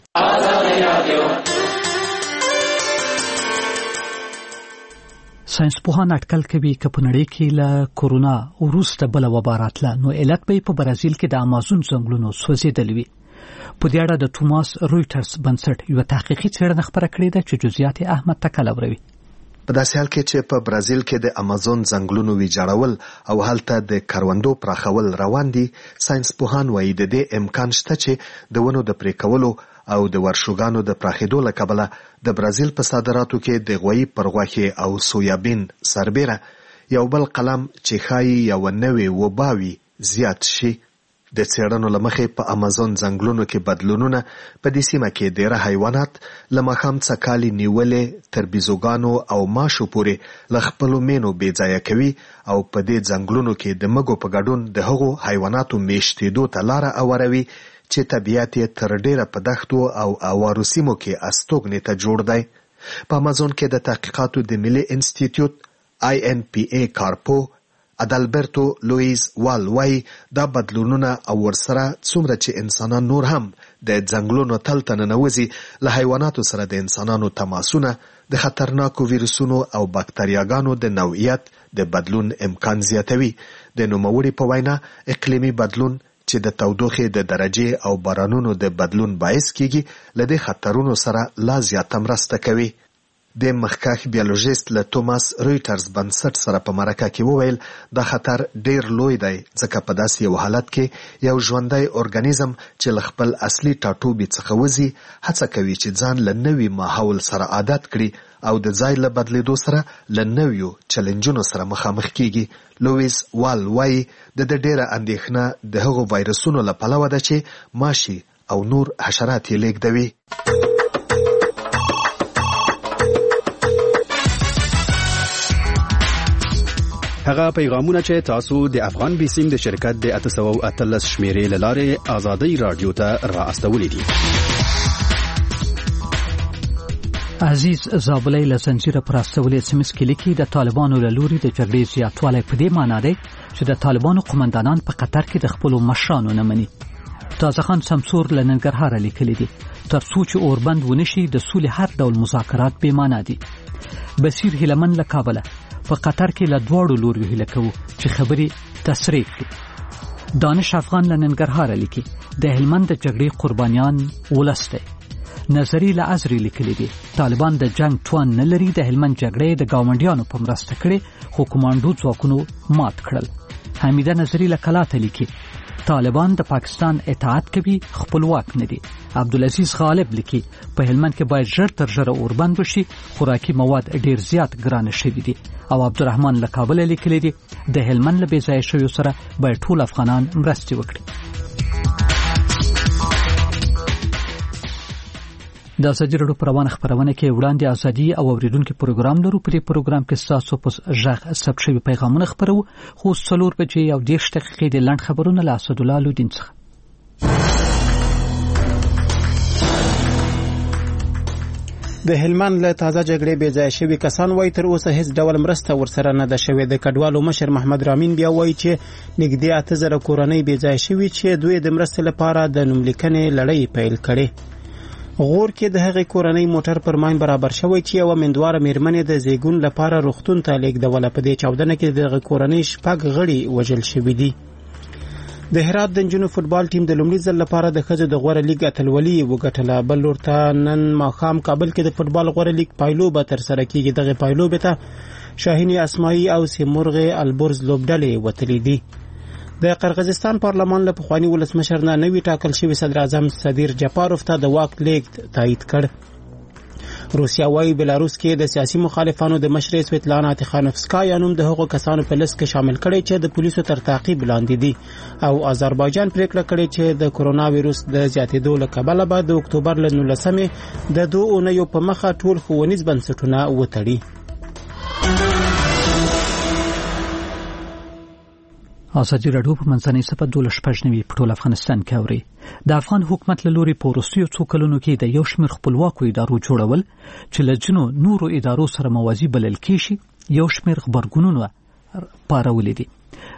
ساينس پوهان اټکل کوي چې په نړۍ کې له کورونا وروسته بل وبا راتله نو علت به په برازیل کې د امازون ځنګلونو سوځېدل وي. په دې اړه د توماس رويټرز بنسټ یو تحقیقي څېړنه خبره کړې ده چې جزئیات احمد تکلوروي. په داسې حال کې چې په برازیل کې د امازون ځنګلونو ویجاړول او هلته د کروندو پراخول روان دي، ساينس پوهان وایي د دې امکان شته چې د ونو د پرې کولو او د ورشوګانو د پراخېدو له کبله د برازیل په صادراتو کې د غویي پر غوښې او سویابین سربیره یو بل قلم چې ښایي یوه نوې وباوي زیات شي. د څېړنو له مخې په امازون ځنګلونو کې بدلونونه په دې سیمه کې ډېره حیوانات له ماښام څکالي نیولې تر بیزوګانو او ماشو پورې له خپلو مینو بې ځایه کوي او په دې ځنګلونو کې د مږو په ګډون د هغو حیواناتو میشتېدو ته لاره اوروي چې طبیعت یې تر ډیره په دښتو او اوارو سیمو کې استوګنې ته جوړ دی. په امازون کې د تحقیقاتو د ملي انسټیټیوټ آی ان پی ای کارپو ادالبرتو لویز وال وایي دا بدلونونه او ورسره څومره چې انسانان نور هم د ځنګلونو تل ته ننوځي له حیواناتو سره د انسانانو تماسونه د خطرناکو ویروسونو او بکتریاګانو د نوعیت د بدلون امکان زیاتوي. د نوموړي په وینا اقلیمي بدلون چې د تودوخې د درجې او بارانونو د بدلون باعث کیږي له دې خطرونو سره لا زیاته مرسته کوي. د مخکښ بیولوژیست له توماس رويټرز بنسټ سره په مرکه کې وویل دا خطر ډیر لوی دی ځکه په داسې یو حالت کې یو ژوندی ارګانیزم چې له خپل اصلي ټاټوبي څخه وځي هڅه کوي چې ځان له نوي ماحول سره عادت کړي او د ځای له بدلیدو سره له نویو چلنجونو سره مخامخ کیږي. لویس وال وایي د دې ډیره اندېښنه د هغو وایرسونو له پلوه ده چې ماشي او نور حشرات یې لیږدوي. هغه پیغامونه چې تاسو د افغان بیسیم د شرکت د اته سوه اتلس شمیرې له لارې آزادۍ رادیو ته را استولې دي. عزیز زابلی له زنجیره پر استولې اس ام اس کې لیکي د طالبانو له لوري د جګړې زیاتوالی په دې معنی دی چې د طالبانو قومندانان په قطر کې د خپلو مشرانو نه مني. تازه خان سمسور له ننګرهاره لیکلي دي تر څو چې اوربند ونشي د سولې هر ډول مذاکرات بې معنی دي. بصیر هیلمن له کابله په قطر کې له دواړو لوریو هیله کوو چې خبرې تسریع کړي. دانش افغان له ننګرهار لیکي د هلمند د جګړې قربانیان ولسته. نظری له ازری لیکلي دي طالبان د جنگ توان نه لري، د هلمند جګړې د ګاونډیانو په مرسته کړي خو کمانډو ځواکونو مات کړل. حمیده نظری له کلاته لیکي طالبان د پاکستان اطاعت کوي، خپلواک نه دي. عبدالعزیز غالب لیکي په هلمند کې باید ژر تر ژره اوربند وشي، خوراکي مواد ډیر زیات ګرانه شوي دي. او عبدالرحمن له کابل لیکلي دي د هلمند له بې ځایه شویو سره باید ټول افغانان مرستې وکړي. د ازادي راډیو پر روانه خبرونه کې وړاندې ازادي او اوریدونکو پروګرام لرو. په دې پروګرام کې تاسو په ژغ ثبت شوی پیغامونه خبرو، خو څلور بجې او دېرش دقیقې د لنډ خبرونه له اسد الله لودین څخه. د هلمند له تازه جګړې بې ځایه شوي کسان وایي تر اوسه هیڅ ډول مرسته ورسره نه ده شوې. د کډوالو مشر محمد رامین بیا وایي چې نږدې اته زره کورنۍ بې ځایه شوي چې دوی د مرستې لپاره د نوملیکنې لړۍ پیل کړې. غور کې د هغې کورنۍ موټر پر ماین برابر شوی چې یوه مندواره میرمنې د زیږون لپاره روغتون ته لیږدوله. په دې چاودنه کې د هغې کورنۍ شپږ غړي وژل شوي دي. د هرات د نجونو فوټبال ټیم د لومړي ځل لپاره د ښځو د غوره لیګ اتلولي وګټله. بل لور ته نن ماښام کابل کې د فوټبال غوره لیګ پایلوبه ترسره کیږي. دغې پایلوبې ته شاهین اسماعي او سیمرغ البرز لوبډلې وتلي دي. د قرغیزستان پارلمان له پخواني ولسمشر نه نوی ټاکل شوی صدر اعظم صدیر جپاروف ته د واک لیږد تایید کړ. روسیا وايي بلاروس کې د سیاسي مخالفانو د مشر سویتلانا تخانوفسکایا نوم د هغو کسانو په لیست کې شامل کړي چې د پولیسو تر تعقیب لاندې دي. او آذربایجان پریکړه کړې چې د کرونا وایروس د زیاتېدو له کبله به د اکتوبر له نولسمې د دوه اونیو په مخه ټول ښوونیز بنسټونه وتړي. ازادي راډیو په منځنۍ صفه دولس شپږ نوي په ټول افغانستان کې اوري. د افغان حکومت له لوري په وروستیو څو کلونو کې د یو شمېر خپلواکو ادارو جوړول چې له ځینو نورو ادارو سره موازي بلل کېږي یو شمېر غبرګونونه پارولي دي.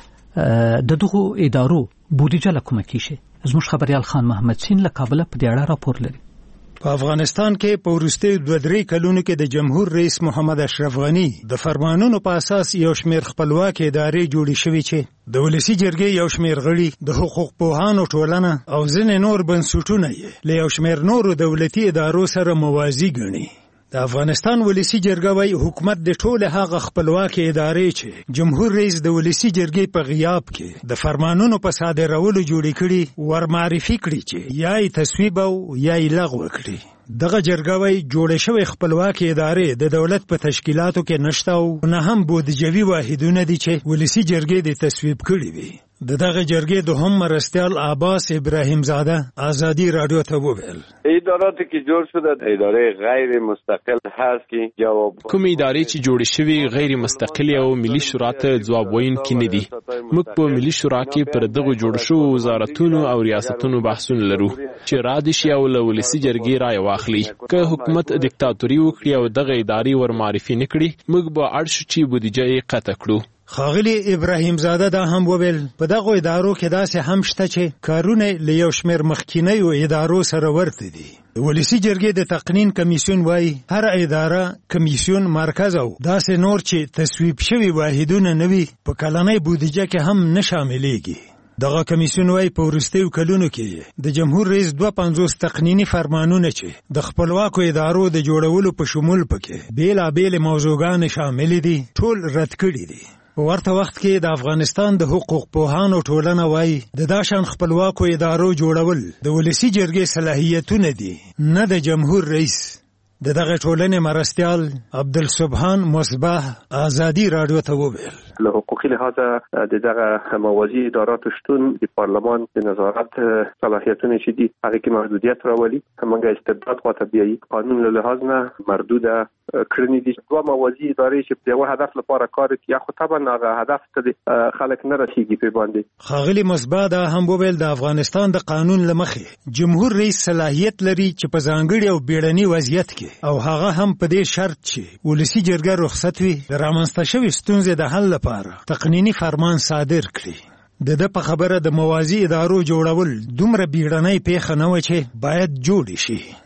د دغو ادارو بودیجه له کومه کېږي؟ زموږ خبریال خان محمد سین له کابله په دې اړه راپور لري. په افغانستان کې په وروستیو دوه درې کلونو کې د جمهور رئیس محمد اشرف غنی د فرمانونو په اساس یو شمېر خپلواک ادارې جوړې شوې چې د ولسی جرګې یو شمېر غړي د حقوق پوهانو ټولنه او ځینې نور بنسټونه یې له یو شمېر نورو دولتي ادارو سره موازي ګڼي. د افغانستان ولسی جرګه وايي حکومت د ټوله هغه خپلواکي ادارې چې جمهور رئیس د ولسی جرګې په غیاب کې د فرمانونو په صادرولو جوړې کړي ور معرفي کړي چې یا یې تصویب او یا یې لغوه کړي. دغه جرګه وايي جوړې شوې خپلواکي ادارې د دولت په تشکیلاتو کې نشته او نه هم بودیجوي واحدونه دي چې ولسی جرګې د تصویب کړي وي. د دغه جرګې دوهم مرستیال عباس ابراهیم زاده ازادي رادیو ته وویل اداراتی که جوړ شده اداره غیر مستقل هست که جواب کوم ادارې چې جوړې شوي غیر مستقل او ملي شورا ته ځواب ویونکي نه دي. موږ په ملي شورا کې پر دغه جوړ شوو وزارتونو او ریاستونو بحثونه لرو چې را دي شي او له ولسی جرګې رای واخلي. که حکومت دیکتاتوري وکړي او دغه ادارې ور معرفي نه کړي موږ به اړ شو چې بودیجه یې قطع کړو. خاغلی ابراهیم زاده دا هم وویل په دغه ادارو کې داسې هم شته چې کارونه له یو شمېر مخکینیو ادارو سره ورته دي. ولسی جرګې د تقنین کمیسیون وايي هر اداره کمیسیون مرکز او داسې نور چې تصویب شوي واحدونه نه وي په کلنۍ بودیجه کې هم نه شاملېږي. دغه کمیسیون وايي په وروستیو کلونو کې د جمهور رئیس دوه پنځوس تقنینی فرمانونه چې د خپلواکو ادارو د جوړولو په شمول پکې بیلابېلې موضوعګانې شامل دي ټول رد کړي دي. په ورته وخت کې د افغانستان د حقوق پوهانو ټولنه وايي د داشان خپلواکو ادارو جوړول د ولسی جرګې صلاحیتونه دي نه د جمهور رئیس. د دغه ټولنې مرستیال عبدالسبحان مصباح ازادي رادیو ته وویل له حقوقي لحاظه د دغه موازي ادارات شتون د پارلمان د نظارت صلاحیتونه چې دي هغه کې محدودیت راولي. همغه استبداد خاطر بیاي قانون له لحاظ نه مردوده کړنی دي. دوه موازي ادارې چې په یو هدف لپاره کار کوي خو طبعا هغه هدف ته خلک نه رسیږي په باندې. خاغلی مصباح دا هم وویل د افغانستان د قانون لمخې جمهور رئیس صلاحیت لري چې په ځانګړي او بیړني وضعیت کې او هغه هم په دې شرط چې ولسی جرګه رخصت وي د رامنځته شوې ستونزې د حل لپاره تقنینی فرمان صادر کړي. د د په خبره د موازي ادارو جوړول دومره بیړنۍ پیښه نه و چې باید جوړ شي.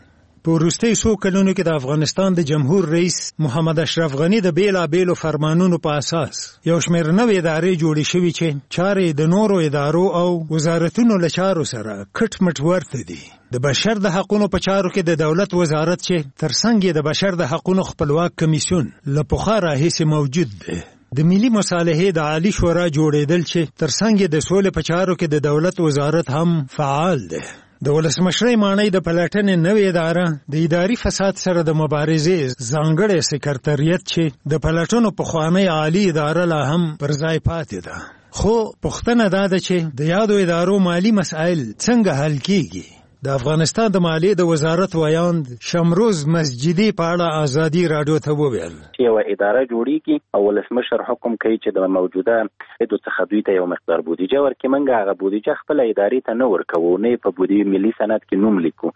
په وروستیو څو کلونو کې د افغانستان د جمهور رئیس محمد اشرف غني د بیلابیلو فرمانونو په اساس یو شمېر نوې ادارې جوړې شوې چې چارې د نورو ادارو او وزارتونو له چارو سره کټ مټ ورته دي. د بشر د حقونو په چارو کې د دولت وزارت چې ترڅنګ د بشر د حقونو خپلواک کمیسیون له پخوا راهیسې موجود دی. د ملي مصالحې د عالی شورا جوړېدل چې ترڅنګ د سولې په چارو کې د دولت وزارت هم فعال دی. د ولسمشرۍ ماڼۍ د پلټنې نوې اداره د اداري فساد سره د مبارزې ځانګړی سکرټریت چې د پلټنو پخوانۍ عالی اداره لا هم پر ځای پاتې ده. خو پوښتنه دا ده چې د یادو ادارو مالی مسایل څنګه حل کیږي. د افغانستان د مالیې د وزارت ویاند شمروز مسجدي په اړه ازادي راډیو ته وویل چې یو اداره جوړیږي او ولسمشر حکم کوي چې د موجوده ادو څخه دوی ته یو مقدار بودیجه ورکړي. موږ هغه بودیجه خپل ادارې ته نه ورکوو، نه په بودیجه ملي سند کې نوم لیکو.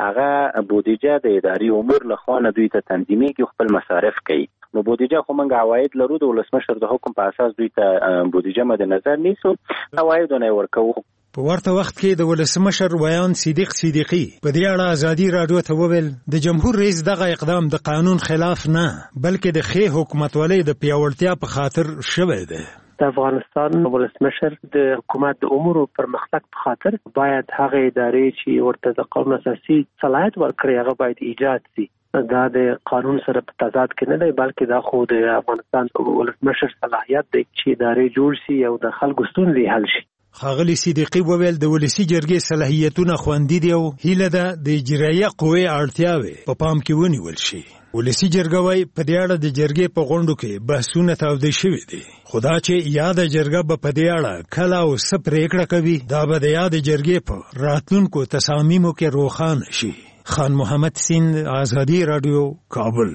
هغه بودیجه د ادارې امور له خوا نه دوی ته تنظیمېږي، خپل مصارف کوي. نو بودیجه خو موږ عواید لرو، د ولسمشر د حکم په اساس دوی ته بودیجه مد نظر نیسو، عواید نه ورکوو. په ورته وخت کې د ولسمشر ویان صدیق صدیقي په دې اړه ازادي راډیو ته وویل د جمهور رئیس دغه اقدام د قانون خلاف نه بلکې د ښې حکومتولۍ د پیاوړتیا په خاطر شوی دی. د افغانستان ولسمشر د حکومت د امورو پرمختګ په خاطر باید هغه ادارې چې ورته د قانون اساسي صلاحیت ورکړي هغه باید ایجاد شي. دا د قانون سره په تضاد کې نه دی، بلکې دا خو د افغانستان ولسمشر صلاحیت دی چې ادارې جوړ شي او د خلکو ستونزې حل شي. ښاغلي صدیقي وویل د ولسي جرګې صلاحیتونه خوندي دي او هیله ده د اجرایه قوې اړتیاوې په پام کې ونیول شي. ولسي جرګه وايي په دې اړه د جرګې په غونډو کې بحثونه تاوده شوي دي، خو دا چې یاده جرګه به په دې اړه کله او څه پرېکړه کوي دا به د یاده جرګې په راتلونکو تصامیمو کې روښانه شي. خان محمد سیند، آزادی رادیو، کابل.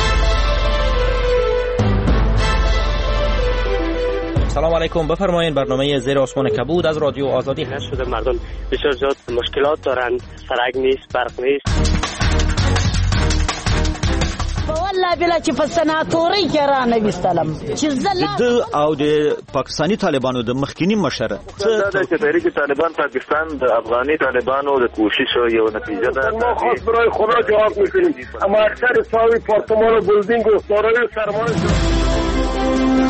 سلام علیکم، بفرمایید. برنامه زیر آسمان کبود از رادیو آزادی هست. شده مردم بسیار زیاد مشکلات دارند، سرک نیست، برق نیست. والله بلا چې په سناتوري کې را نه وستلم چې زلا د او د پاکستانی طالبانو د مخکینی مشر دا چې تحریک طالبان پاکستان د افغاني طالبانو د کوشش یو نتیجه ده. ما خاص برای خدا جواب میکنیم، اما اکثر ساوی پارتمان و بلدینگ و دارای سرمایه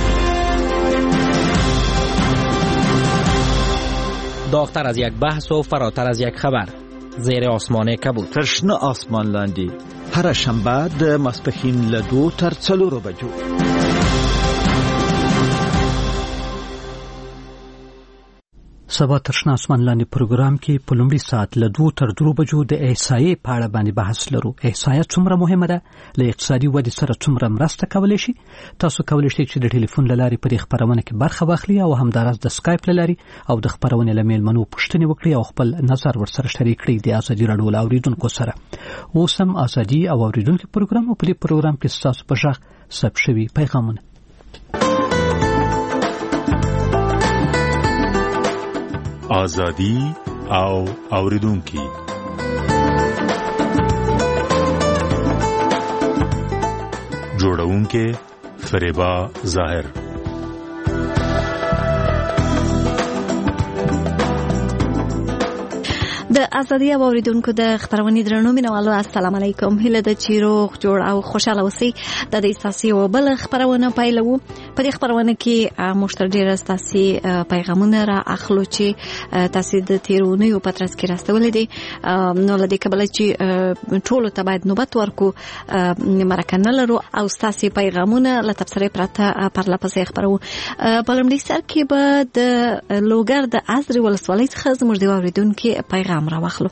داغتر از یک بحث و فراتر از یک خبر. زیر آسمان کبود. ترشنه آسمان لاندی. هر شنبه د ماسپښین له دو تر څلورو بجو. سبا ترشنه آسمان لاندې پروګرام کې په لومړي ساعت له دوه تر درو بجو د احصایې په اړه باندې بحث لرو. احصایه څومره مهمه ده، له اقتصادي ودې سره څومره مرسته کولی شي. تاسو کولی شئ چې د ټلیفون له لارې په دې خپرونه کې برخه واخلئ او همداراز د سکایپ له لارې او د خپرونې له میلمنو پوښتنې وکړئ او خپل نظر ورسره شریک کړئ د ازادي راډیو له اوریدونکو سره. اوس هم ازادي او اوریدونکو پروګرام او په دې پروګرام کې ستاسو په غږ ثبت شوي پیغامونه. آزادی او اوریدونکي. جوړونکي فریبا ظاهر. د ازادي او اوریدونکو د خبرونې درنو مینوالو السلام علیکم. هله د چیروغ جوړ او خوشاله اوسئ. د اساسي او بل خبرونه پایلو په دې خبرونه کې مشترک ډیر اساسي پیغامونه را اخلو چې تاسو د تیرونیو په ترڅ کې راستولې دي. نو لدې کبل چې ټول ته باید نوبت ورکو مرکنه لرو او اساسي پیغامونه له تفسیر پرته پر لپسې خبرو په لمړي سر کې به د لوګر د ازري ولسوالۍ څخه زموږ د اوریدونکو پیغام را واخلو.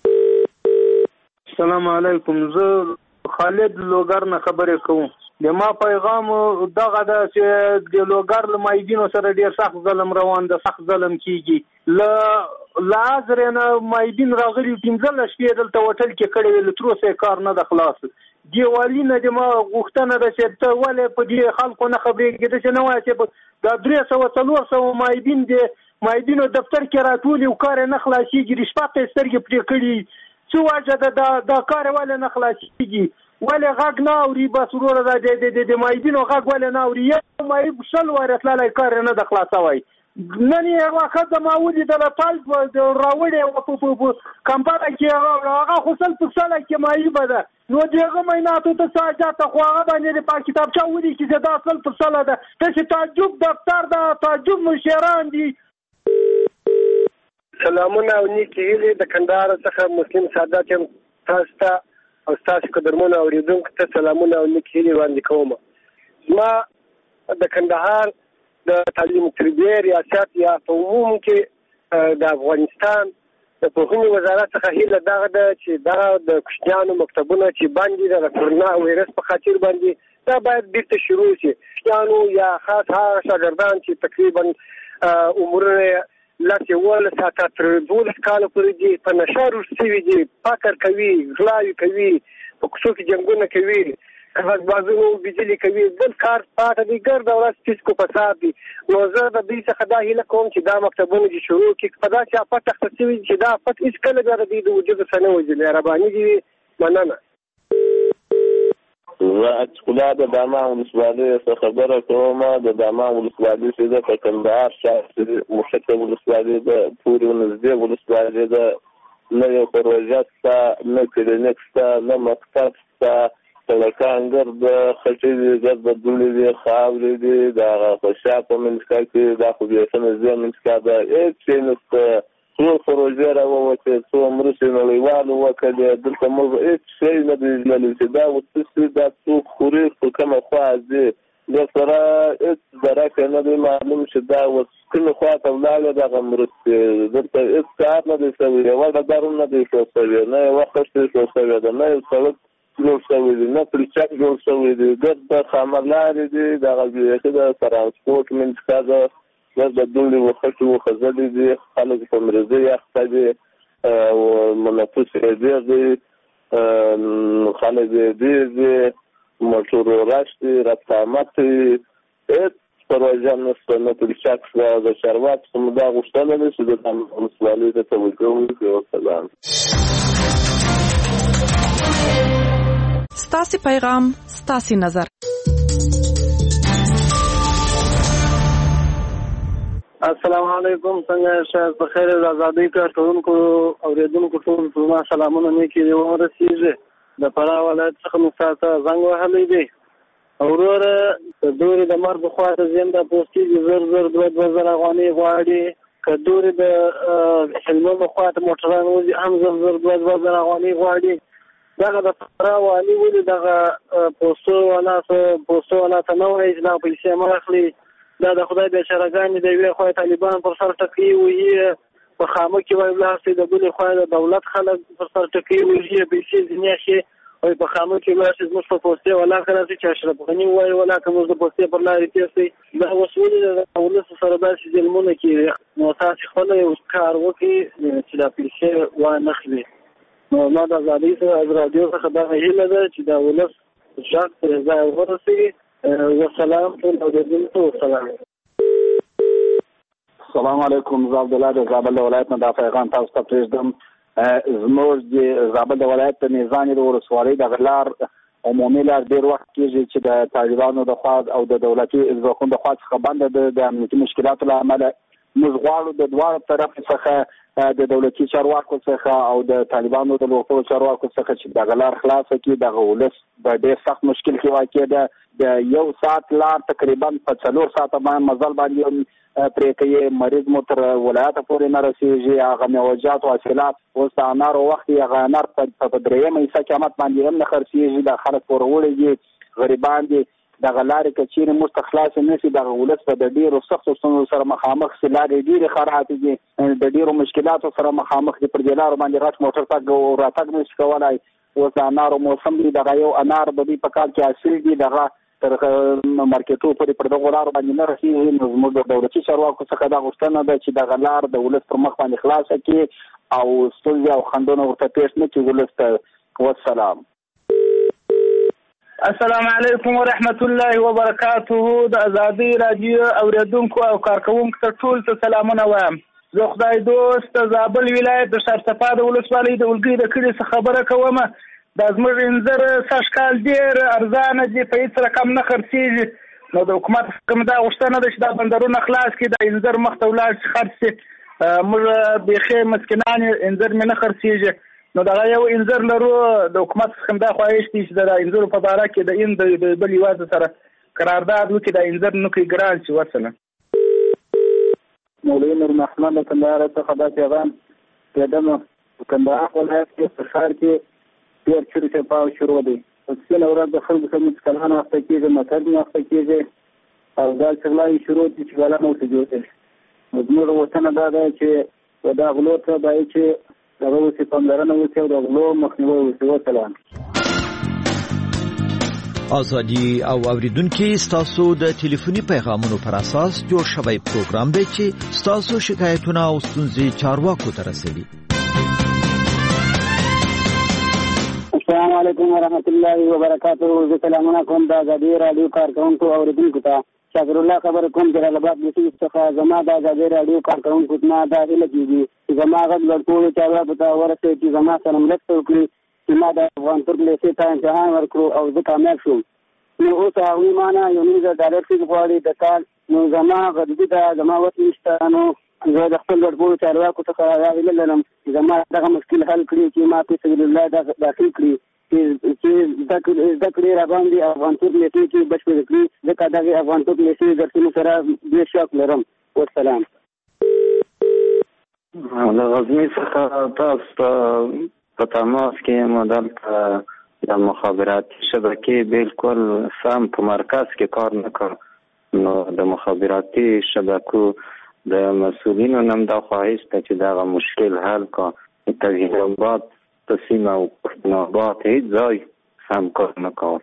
السلام علیکم، زه خالد لوګر نه خبرې کوم. د ما پیغام دغه ده چې د لوګر له مایدینو سره ډیر سخت ظلم روان ده، سخت ظلم کیږي. ل لازر نه مایدین راغلي پنځه شپې دلته هوټل کې کړي ول، تر اوسه کار نه د خلاص. دیوالی نه د ما غوښتنه ده چې ته ولې په دې خلکو نه خبرې کېده چې نه وایي چې دا درې سوه څلور سوه مایدین د مایدینو دفتر کې راتولي او کار نه خلاصيږي. رشوت یې سترګې پرې کړي. څه وجه ده دا کار ولې نه خلاصيږي؟ ولې غږ نه اوري؟ بس وروره د د مایدینو غږ ولې نه اوري؟ یو مایب شل واره تللی کار نه د خلاصوي. نن یې وخت ما ولیدله پلس راوړې وه په کمپنه کې هغه خو سل په سله کې معیبه ده نو د هغه معایناتو ته څه حاجت ته خو هغه باندې دې په کتابچه ولیکي چې دا سل په سله ده داسې تعجب دفتر ده تعجب مشران دي. سلامونه او نیکې هیلې د کندهار څخه مسلم سعادت یم تاسو ته او ستاسو قدرمنو اورېدونکو ته سلامونه او نیکې هیلې وړاندې کوم. زما د کندهار د تعلیم تربیه ریاست یا په عموم کې د افغانستان د پوهنې وزارت څخه هیله دغه ده چې دا د کوچنیانو مکتبونه چې باندې د کرونا وایرس په خاطر باندې دا باید بیرته شروع شي. کوچنیانو یا خاص هغه شاګردان چې تقریبا عمرونه لس یوولس حتی تر دولس کاله پورې دي په نشه روږد شوي دي فقر کوي غلاوې کوي په کوڅو کې جنګونه کوي غصبازونو بجلي کوي بل کار پاته دي ګرده ورځ فیسکو فساد دي. نو زه د دوی څخه دا هیله کوم چې دا مکتبونه چې شروع کړي په داسې افت اخته شوي چې دا افت هېڅکله بیا د دوی د وجود څخه نه وځي. مهرباني دي وي مننه. زه اچکولا د دامان ولسوالۍ څخه خبره کوم. د دامان ولسوالۍ چې ده په کندهار شهر مشکه ولسوالۍ ده پورې ونږدې ولسوالۍ ده نه یو پروژه شته نه کلینیک شته نه مکتب شته سړکان ګرد خټې دي ګرد دوړې دي خاورې دي د هغه په شا په منځکا کې دا خو بیا څه نږدې منځکا ده هېڅ شی نشته. څو پروژې راووتې څو مرستې نړیوالو وکړې دلته موږ هېڅ شی نه دی لیدلی چې دا اوس څه دا څوک خوري په کومه خوا ځي د سره هېڅ درکه نه دی معلوم چې دا اوس کومې خوا ته ولاړې دغه مرستې دلته هېڅ کار نه دی شوی یوه ډبر هم نه دی ښه شوی نه یوه خښتې ښه شوې ده نه یو سړک جوړ شوی دی نه پلچک جوړ شوی دی ګرد خامه لارې دي دغه بیخي د ترانسپورټ منځکا ده ګرد دوړې وخټې وخځلې دي خلک په مریضۍ اخته دي او منفس یې ډېر دی خلک یې ډېر دي موټر رش دي ربط آمد دي هېڅ پروژه نشته نه پلچک شته. د چارواکو څخه مو دا غوښتنه ده چې د دامان ولسوالۍ ته توجه وکړي. وسلام. ستاسې پیغام ستاسې نظر. السلام علیکم څنګه شاید په خیر د ازادۍ کارکوونکو اورېدونکو ټول ته ما سلامونه نیکې دې ورسېږي. د فراه ولایت څخه مو تاته زنګ وهلی دی او وروره د دورې د مرګ خوا ته ځیم دا پوسټېږي زر زر دوه دوه زره افغانۍ غواړي که دورې د هلمند خوا ته موټران وځي هم زر زر دوه دوه زره افغانۍ غواړي. دغه د فراه والي ولې دغه پوسټو والا پوسټو والا ته نه وایي چې دغه پیسې مه اخلي. دا د خدای بیچارهګانې د یوې خوا طالبان پر سر ټکوي وهي په خامه کې وایي ولاړ شي د بلې خوا د دولت خلک پر سر ټکوي وهي پیسې ځینې اخلي وایي په خامه کې ولاړ شي زموږ په پوسټې ولا که راځي چې اشرف غني ووایي ولا که موږ د پوسټې پر لارې تېر شئ. دا اوس ولې د ولس سره داسې ظلمونه کېږي نو تاسې خپله یو کار وکړئ چې دا پیسې وانخلي. نو ما د ازادۍ سره از رادیو څخه دغه هیله ده چې دا ولس غږ پرې ځای ورسوي. وسلام ټول اورېدونکو وسلام. السلام علیکم. زه عبدالله د زابل د ولایت نه دا پیغام تاسو ته پرېږدم. زموږ د زابل د ولایت د میزانې د ولسوالۍ دغه لار عمومي لار ډېر وخت کېږي چې د طالبانو د خوا او د دولتي ځواکونو د خوا څخه بنده ده د امنیتي مشکلاتو له امله. موږ غواړو د دواړو طرف څخه د دولتي چارواکو څخه او د طالبانو د لوکلو چارواکو څخه چې دغه لار خلاصه کړي. دغه ولس په ډېر سخت مشکل کې واقع ده. د یو ساعت لار تقریبا په څلور ساعته باندې مزل باندې پرې کوي. مریض مو تر ولایته پورې نه رسېږي. هغه میوجات او حاصلات اوس د انارو وخت هغه انار په درېیمه حصه قیمت باندې هم نه خرڅېږي. د خلک پورهوړي دي غریبان دي. دغه لارې که چیرې موږ ته خلاصې نه شي دغه ولس به د ډېرو سختو ستونزو سره مخامخ شي. لارې ډېرې خرابې دي د ډېرو مشکلاتو سره مخامخ دي. پر دې لارو باندې غټ موټر تګ او راتګ نه شي کولی. اوس د انارو موسم دی. دغه یو انار د دوی په کال کې حاصل دي دغه تر مارکیټو پورې پر دغو لارو باندې نه رسېږي. نو زموږ د دولتي چارواکو څخه دا غوښتنه ده چې دغه لار د ولس پر مخ باندې خلاصه کړي او ستونزې او خنډونه ورته پېښ نه کړي ولس ته. والسلام. السلام علیکم ورحمت الله وبرکاته. د ازادۍ رادیو اوریدونکو او کارکوونکو ته ټول ته سلامونه وایم. زه خدای دوست د زابل ولایت د شارصفا د ولسوالۍ د اولګي د کلي څخه خبره کوم. دا زموږ انځر سږ کال ډېر ارزانه دي په هېڅ رقم نه خرڅېږي. نو د حکومت کوم دا غوښتنه ده چې دا بندرونه خلاص کړي، د انځر مخ ته ولاړ شي خرڅ شي. موږ بیخي مسکینان انځر مې نه خرڅېږي. نو دغه یو انځر لرو، د حکومت څخه دا خواهش دی چې د انځرو په باره کې د این د بل هېواد سره قرارداد وکړي، د انځر نوکي ګران شي. وسله مولوي نور محمد له کندهار څخه دا پیغام کېدم. کندهار ولایت کې په ښار کې ډېر چور چپاو شروع دی. سپینه ورځ د خلکو سره مسکلان اخته کېږي، متر نه اخته کېږي او دا چغلای شروع دي چې ګاله نو څه جوړ شي. زموږ وطن دا ده چې دا غلو ته باید چې دغه وسې پاملرنه وشي او د غلو مخنیوی وشي. وسلام. ازادي او اوریدونکو ستاسو د ټلیفوني پیغامونو پر اساس جوړ شوی پروګرام دی چې ستاسو شکایتونه او ستونزې چارواکو ته رسوي. السلام علیکم ورحمۃ اللہ وبرکاتہ. زه سلامونه کوم د ازادي رادیو کارکونکو او اوریدونکو ته. شاکر الله خبر کوم جلال آباد د څخه زما د ازادي رادیو کارکونکو ته دا هیله کیږي چې زما غږ لړکولو چارواکو ته ورسېږي چې زما سره مرسته وکړي چې ما د افغان ترک لیسې ته امتحان ورکړو او زه کامیاب شوم. نو اوس هغوی ما نه یو نیم زره ډالر فیس غواړي د کال. نو زما غریبي ده، زما وس نشته. نو زه د خپل لړکولو چارواکو څخه دا هیله لرم چې زما دغه مشکل حل کړي، چې ما په سبیل الله داخل کړي، چې زده کړې را باندې افغان ترک لیسې کې بشپړ کړي، ځکه دغه افغان ترک لیسې درسونو سره ډېر شوق لرم. والسلام. د غزني څخه تاسو په تماس کې یم. دلته د مخابراتي شبکې بالکل سم په مرکز کې کار نه کړ. نو د مخابراتي شبکو د مسؤلینو نم دا خواهش ده چې دغه مشکل حل کړي. توحید آباد په سیمه او پښتون آباد هیڅ ځای سم کار نه کوي.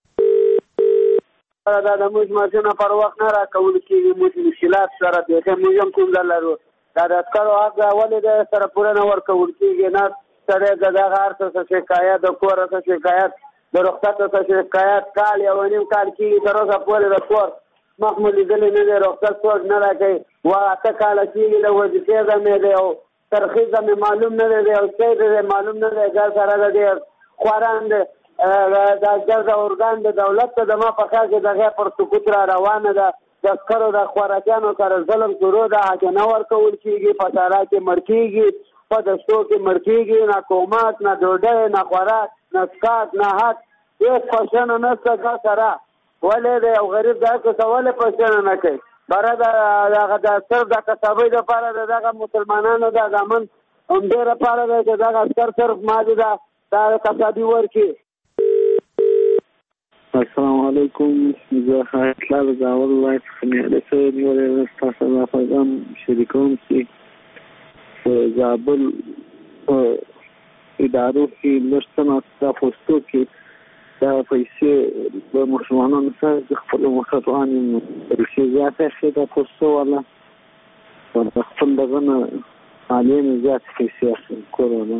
دا د موږ ماشینه پر وخت نه راکول کېږي، موږ مشکلات سره بیخي موږ هم کوم ځای لرو. دا د عسکرو حق ولې د سره پوره نه ورکول کېږي. نه سړی د دغه هر څه شکایت، د کور څه شکایت، د رخصت څه شکایت، کال یو نیم کال کېږي تر اوسه پورې د کور مخ مو لیدلی نه دی، رخصت څوک نه راکوي. و اته کاله کېږي د وظیفې زمې دی او ترخیص زمې معلوم نه دی او څه دی معلوم نه دی. ګر سره د ډېر خواران دی د ګر د ارګان د دولت ته زما په خیال کې دغه پر سقوط را روانه ده. د عسکرو د خوراکیانو سره ظلم شروع ده، حق نه ورکول کېږي، په سارا کې مړ کېږي، په دشتو کې مړ کېږي، نه کومات، نه ډوډۍ، نه خوراک، نه سکات، نه حق، هېڅ پوښتنه نشته. ګر سره ولې دی او غریب دا څه ولې پوښتنه نه کوي؟ بره دغه د صرف د کسابۍ دپاره د دغه مسلمانانو د دامن همدې لپاره دی چې دغه عسکر صرف مادي ده دا کسابي ورکړي. السلام علیکم. زه اطلاع د زاول ولایت څخه نیولې شوی نیولې ستاسو دا پیغام شریکوم چې په زابل په ادارو کې لږ څه ناسته پوسټو کې دا پیسې د مسلمانانو سره د خپلو مخاطبانو پیسې زیاتې اخلي. دا پوسټو والا د خپل دغه نه عالي نه زیاتې پیسې اخلي کور والا.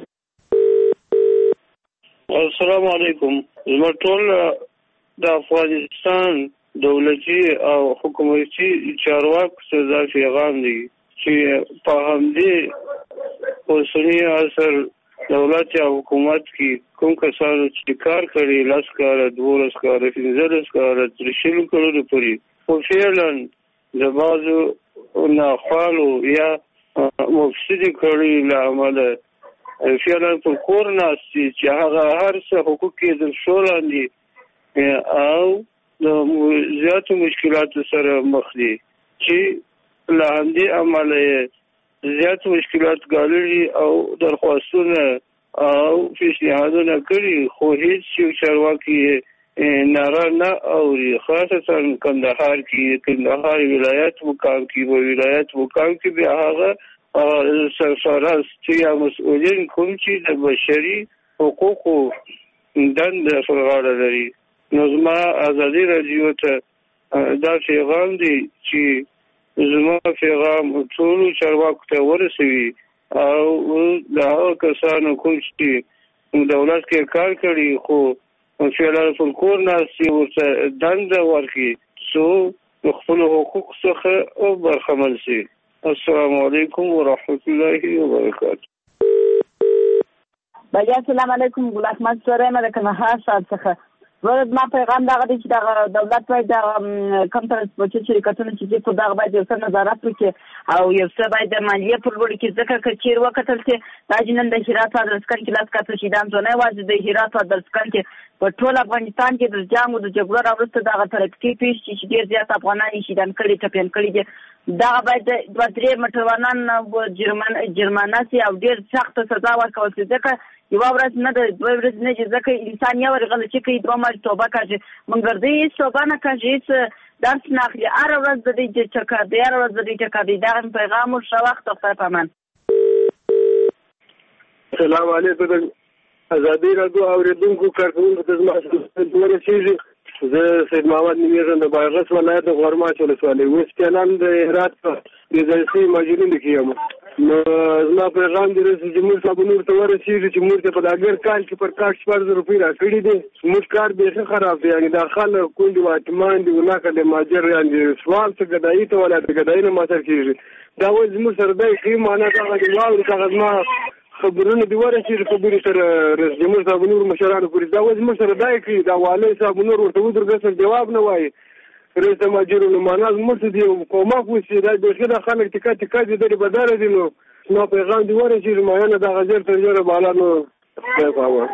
السلام علیکم. زموږ ټول د افغانستان دولتي او حکومتي چارواکو ته دا پیغام دی چې په همدې اوسني عصر دولت او حکومت کې کوم کسانو چې کار کړي لس کاله، دولس کاله، پنځلس کاله، تر شلو کلونو پورې خو فعلا د بعضو ناخوالو یا مفسدې کړي له امله فعلا پر کور ناست دي چې هغه هر څه حقوق یې د شو لاندې او د زیاتو مشکلاتو سره مخ دي چې له همدې امله یې زیات مشکلات ګاللي او درخواستونه او پیشنهادونه کړي، خو هیڅ یو چارواکي ناره نه اوري. خاصتا کندهار کې کندهار ولایت مقام کې و ولایت مقام کې بیا هغه سرفراز یا مسؤلین کوم چې د بشري حقوقو دنده پر غاړه لري. نو زما ازادي رادیو ته دا پیغام دی چې زما پیغام ټولو چارواکو ته ورسوي او د هغه کسانو کوم چې دولت کې کار کړي خو فعلا پر کور ناستي ورته دنده ورکړي څو د خپلو حقوقو څخه برخمن شي. السلام علیکم ورحمت الله وبرکاته. بیا السلام علیکم. ګل احمد سره مې د کندهار ښار څخه ورته ما پیغام دا غوډي چې دا دولت باید دا کم ترانسپورټي شرکتونه چې په دغه باید یو څه نظارت وکړي او یو څه باید د مالیه پر وړ کې ځکه چې چیر وکتل چې دا جنن د هرات او درسکن کې لاس کاته شي دا ځونه واځي د هرات او درسکن کې په ټول افغانستان کې د جامو د جګړو راوړسته دغه ترقی پیښ چې ډیر زیات افغانان شهیدان کړي ټپيان کړي دي دا باید د درې مټروانان جرمن جرمانه سي او ډیر سخت سزا ورکول شي ځکه یو ورځ نه د دوه ورځې نه چې ځکه انسان یو غلطي کوي دوه مر توبه کوي مګر دې توبه نه کوي درس نه اخلي هر ورځ د دې چکه د هر ورځ د دې چکه د دا پیغام او شو وخت خپل پمن السلام علیکم ازادي راډیو اوریدونکو کارکونکو ته زما ورسیږي زه سید محمد نیمه د بایغس ولایت د غورماچ ولسوالۍ اوس پلان د هرات په د ځای ماجرین کېم نو زما پیغام دی چې موږ صاحب نور ته ورسیږي چې موږ ته په داګر کال کې پر کارت شپږ زره روپۍ راکړي دي موږ کار به خراب دی یعنی دا خلک کوندي واټمان دی ونه کړي ماجر یعنی سوال څه غدای ته ولا ته غدای نه ماتر کیږي دا وایي موږ سره دای کی معنا دا غواړي واو دا غزما خبرونه دی ورسیږي خبرې سره رسېږي موږ صاحب نور مشرانو پوری دا وایي موږ سره دای کی دا والي صاحب نور ورته ودرګسل جواب نه وایي رئیس ماجرو نو معنا زموږ دی کومه کوشي دا د خدای خلک ټکا ټکا دي د بدار دي نو نو پیغام دی ورسېږي ما نه دا غزر تر جره بالا نو پاوه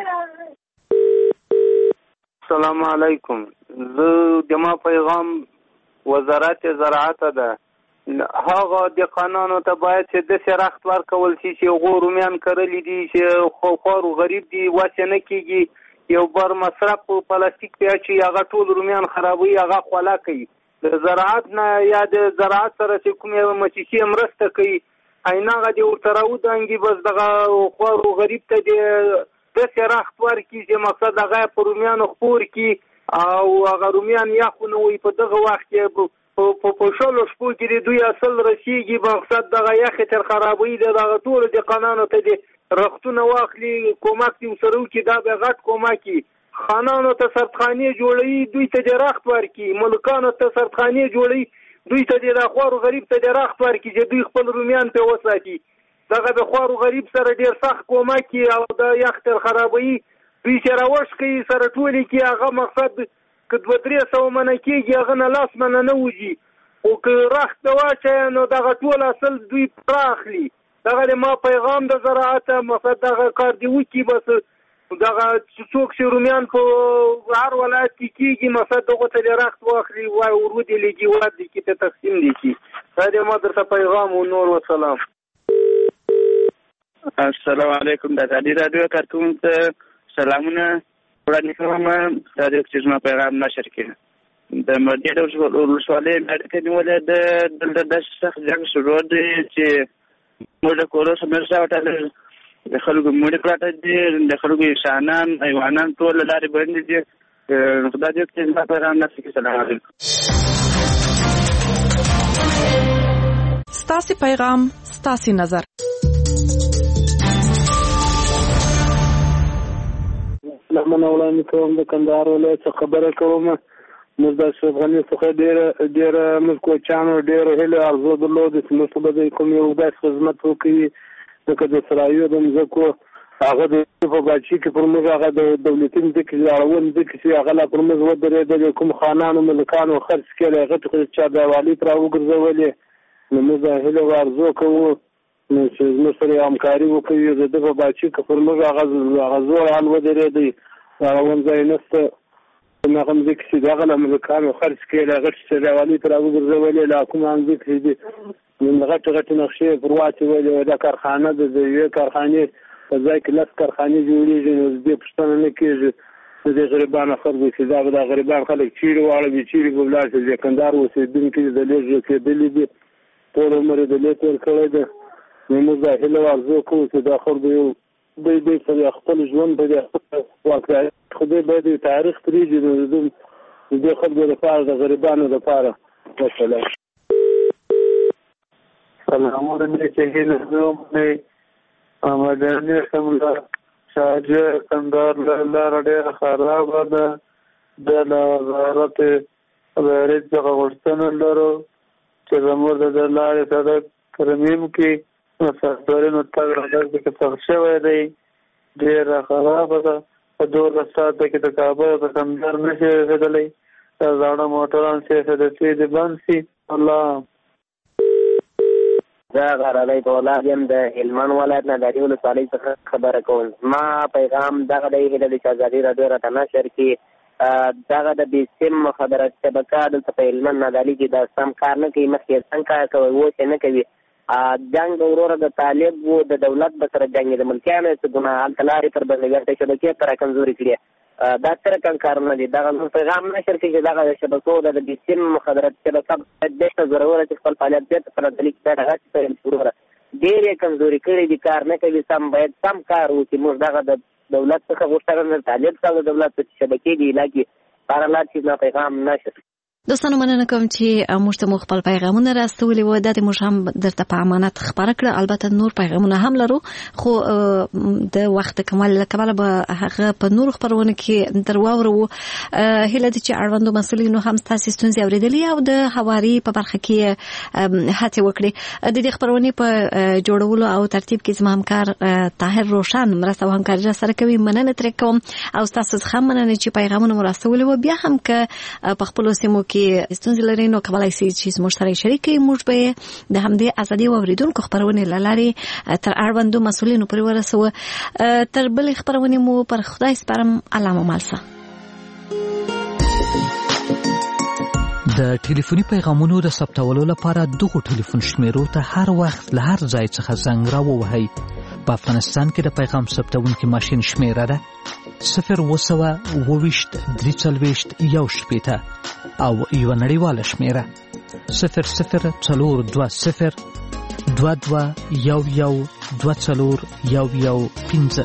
السلام علیکم زه دما پیغام وزارت زراعت ده هغه د قانونو ته باید چې د شرخت ورکول شي چې غورومیان کړلی دي چې خو خور غریب دي واسه نه کیږي یو بر مصرف په پلاستیک پیاچي هغه ټول رومیان خرابوي هغه خلا کوي د زراعت نه یا د زراعت سره چې کومه مچشي مرسته کوي ایناغه دی ورتراو دانګي بس دغه خور غریب ته د شرخت ورکي چې مقصد هغه په رومیان خور کی او هغه رومیان یا خو نو په دغه وخت کې په په شلو شپو کې دوی اصل رسیږي مقصد دغه یخ تر خرابوي دغه ټول د قانونو ته دي رختونه واخلي کومک دي سره کې دا به غټ کومکي خانانو ته سرخاني جوړي دوی ته رخت ورکي ملکانو ته سرخاني جوړي دوی ته د خور غریب ته رخت ورکي چې دوی خپل رومیان په وساتي دغه د خور غریب سره ډیر سخت کومکي او د یخ تر خرابوي دوی چې راوښ کوي سره ټولي کې هغه مقصد کدو درې سو منه کېږي هغه نه لاس منه نه وځي او که رخت ته واچوي نو دغه ټول اصل دوی پراخلي دغه د ما پیغام د زراعت مقصد دغه کار دی وکړي بس دغه څوک چې رومیان په هر ولایت کې کېږي مقصد دغه ته رخت واخلي وای ورودي لګي ورد کې ته تقسیم دي کی دا د ما درته پیغام او نور وسلام السلام علیکم د ازادي راډیو کارکونکو سلامونه وړاندې کوم دا د اکسیجن پیغام نشر کړي د مدیر ولسوالۍ اړیکې نیولې د دلته د شخص ځای شروع دي چې موږ کورو سمرسا وټل د خلکو موږ پراته دي د خلکو انسانان حیوانات ټول لارې باندې دي خدای دې اکسیجن پیغام نشر کړي سلام علیکم ستاسو پیغام ستاسو نظر لمن وړاندې کوم د کندهار ولایت څخه خبره کوم موږ د شوغنی څخه ډېر ډېر موږ کوچانو ډېر هله ارزو درلود چې موږ به کوم یو داس خدمت وکړي د کده سرایو د مزکو هغه د په باچی کې پر موږ هغه د دولتي ځکه لاړون ځکه چې هغه لا پر موږ ودرې د کوم خانانو ملکانو خرڅ کړي هغه ته چې دا والی تر وګرځولې نو موږ هله ارزو کوو نو چې موږ سره همکاري وکړو د دغه باچی کې پر موږ هغه غزور حال ودرې دی هغه ونځای نسته نو کوم ځکه چې دغه ملکانو خرڅ کړي هغه چې دا والی تر وګرځولې لا کوم هم ځکه دي نو غټ غټ نقشې پر واچي ولې د کارخانه د یوې کارخانې په ځای کې لاس کارخانې جوړېږي نو دې پښتنه نه کېږي د غریبانو خلکو چې دا د غریبان خلک چیرې واړه چیرې په بلار کې د کندهار اوسېدونکي د لږ کېدلې دي ټول عمر د لیک ورکړی دی نو موږ دا هیله ارزو کوو چې دا خلکو یو دوی دوی په خپل ژوند په واقعیت خدای باید تاریخ پرېږدي نو د دې خلکو لپاره د غریبانو لپاره وسلام سلام علیکم مدني سملا شاجه کندهار لار ډېره خرابه ده د وزارت غیرت څخه غوښتنه لرو چې زموږ د لارې سړک ترمیم کړي مسافرینو تګ راتګ پکې سخت شوی دی ډېره خرابه ده په دولس ساعته کې د کابل د کندهار نشي رسېدلی. زاړه موټران چې حدثې دې بند شي. الله زه غرلی دولاد یم د هلمند ولایت نه د ولسوالۍ څخه خبره کوم. زما پیغام دغه دی هیله ده چې ازادي راډیو راته نشر کړي. دغه د بې سیم مخابرات شبکه دلته په هلمند نادعلي کې دا سم کار نه کوي. مخکې یې څنګه کار کوي اوس یې نه کوي. جنګ د وروره د طالب و د دولت به سره جنګ د ملکیانو څه ګناه هلته لارې پر بندګرته شبکې ته را کمزوري کړي. دا څه رقم کارونه دي. دغه پیغام نشر کړي چې دغه د شبکو د بې سیم مخابرات شبکه دېرته زوروره چې خپل فعالیت بېرته په نادعلي کې دغه پیل وروره ډېر یې کمزوري کړي دي. کار نه کوي. سم باید سم کار وکړي. موږ دغه د دولت څخه غوښتنه د طالب څخه د دولت په شبکې دي علاقې هر حالات چې دا پیغام نشر. دوستانو مننه کوم چې موږ ته مو خپل پیغامونه راستولي وو. دا موږ هم درته په امانت خبره کړه. البته نور پیغامونه هم لرو خو د وخت کمال له کبله به هغه په نور خبرونه کې درواورو. هله د چې اړوندو مسولینو هم تاسو ستونزې اوریدلې او د حواري په برخه کې هڅه وکړي. د دې خبرونه په جوړولو او ترتیب کې زما همکار طاهر روشن مرسته او همکاري سره کوي. مننه تر کوم او تاسو هم مننه چې پیغامونه مو راستولي وو. بیا هم که په خپل سیمو کې ستونزې لري نو کولای شئ چې زموږ سره شریک کړئ. موږ به د همدې ازادي اوریدونکو خبرونه لارې تر اړوندو مسولینو پورې ورسوو. تر بلې خبرونه مو پر خدای سپارم. الله مو مالسه. د ټلیفوني پیغامونو د ثبتولو لپاره دغه ټلیفون شمیرو ته هر وخت له هر ځای څخه زنګ راووهئ. په افغانستان کې د پیغام ثبتونکي ماشین شمیره ده صفر اووه سوه اووه ویشت درې څلوېښت یو شپېته او یوه نړیواله شمیره صفر صفر څلور دوه صفر دوه دوه یو یو دوه څلور یو یو پنځه.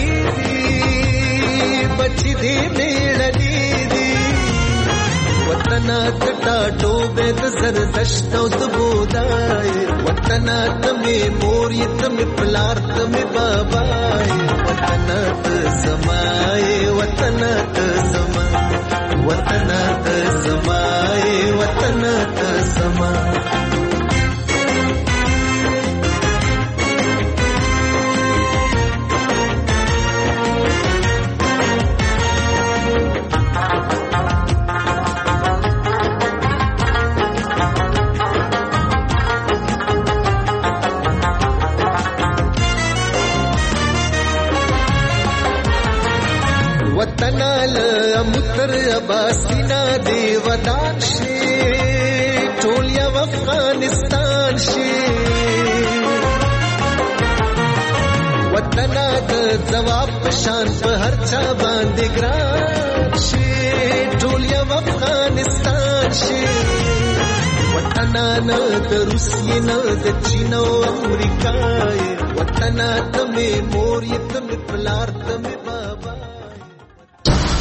وطن وطن ته ټوبه د زردشت او د بودای وطن ته می مور یتم پلار ته می بابای وطن ته زمای وطن ته زما وطن ته زمای وطن ته زما وطنال متر اباسینا دی ودان شي ټول یو افغانستان شي وطن د جواب شان په هر چا باندې ګران شي ټول یو افغانستان شي وطن نه د روسیې نه د چین او امریکا وطن ته مې مور یې ته مې پلار ته مې بابا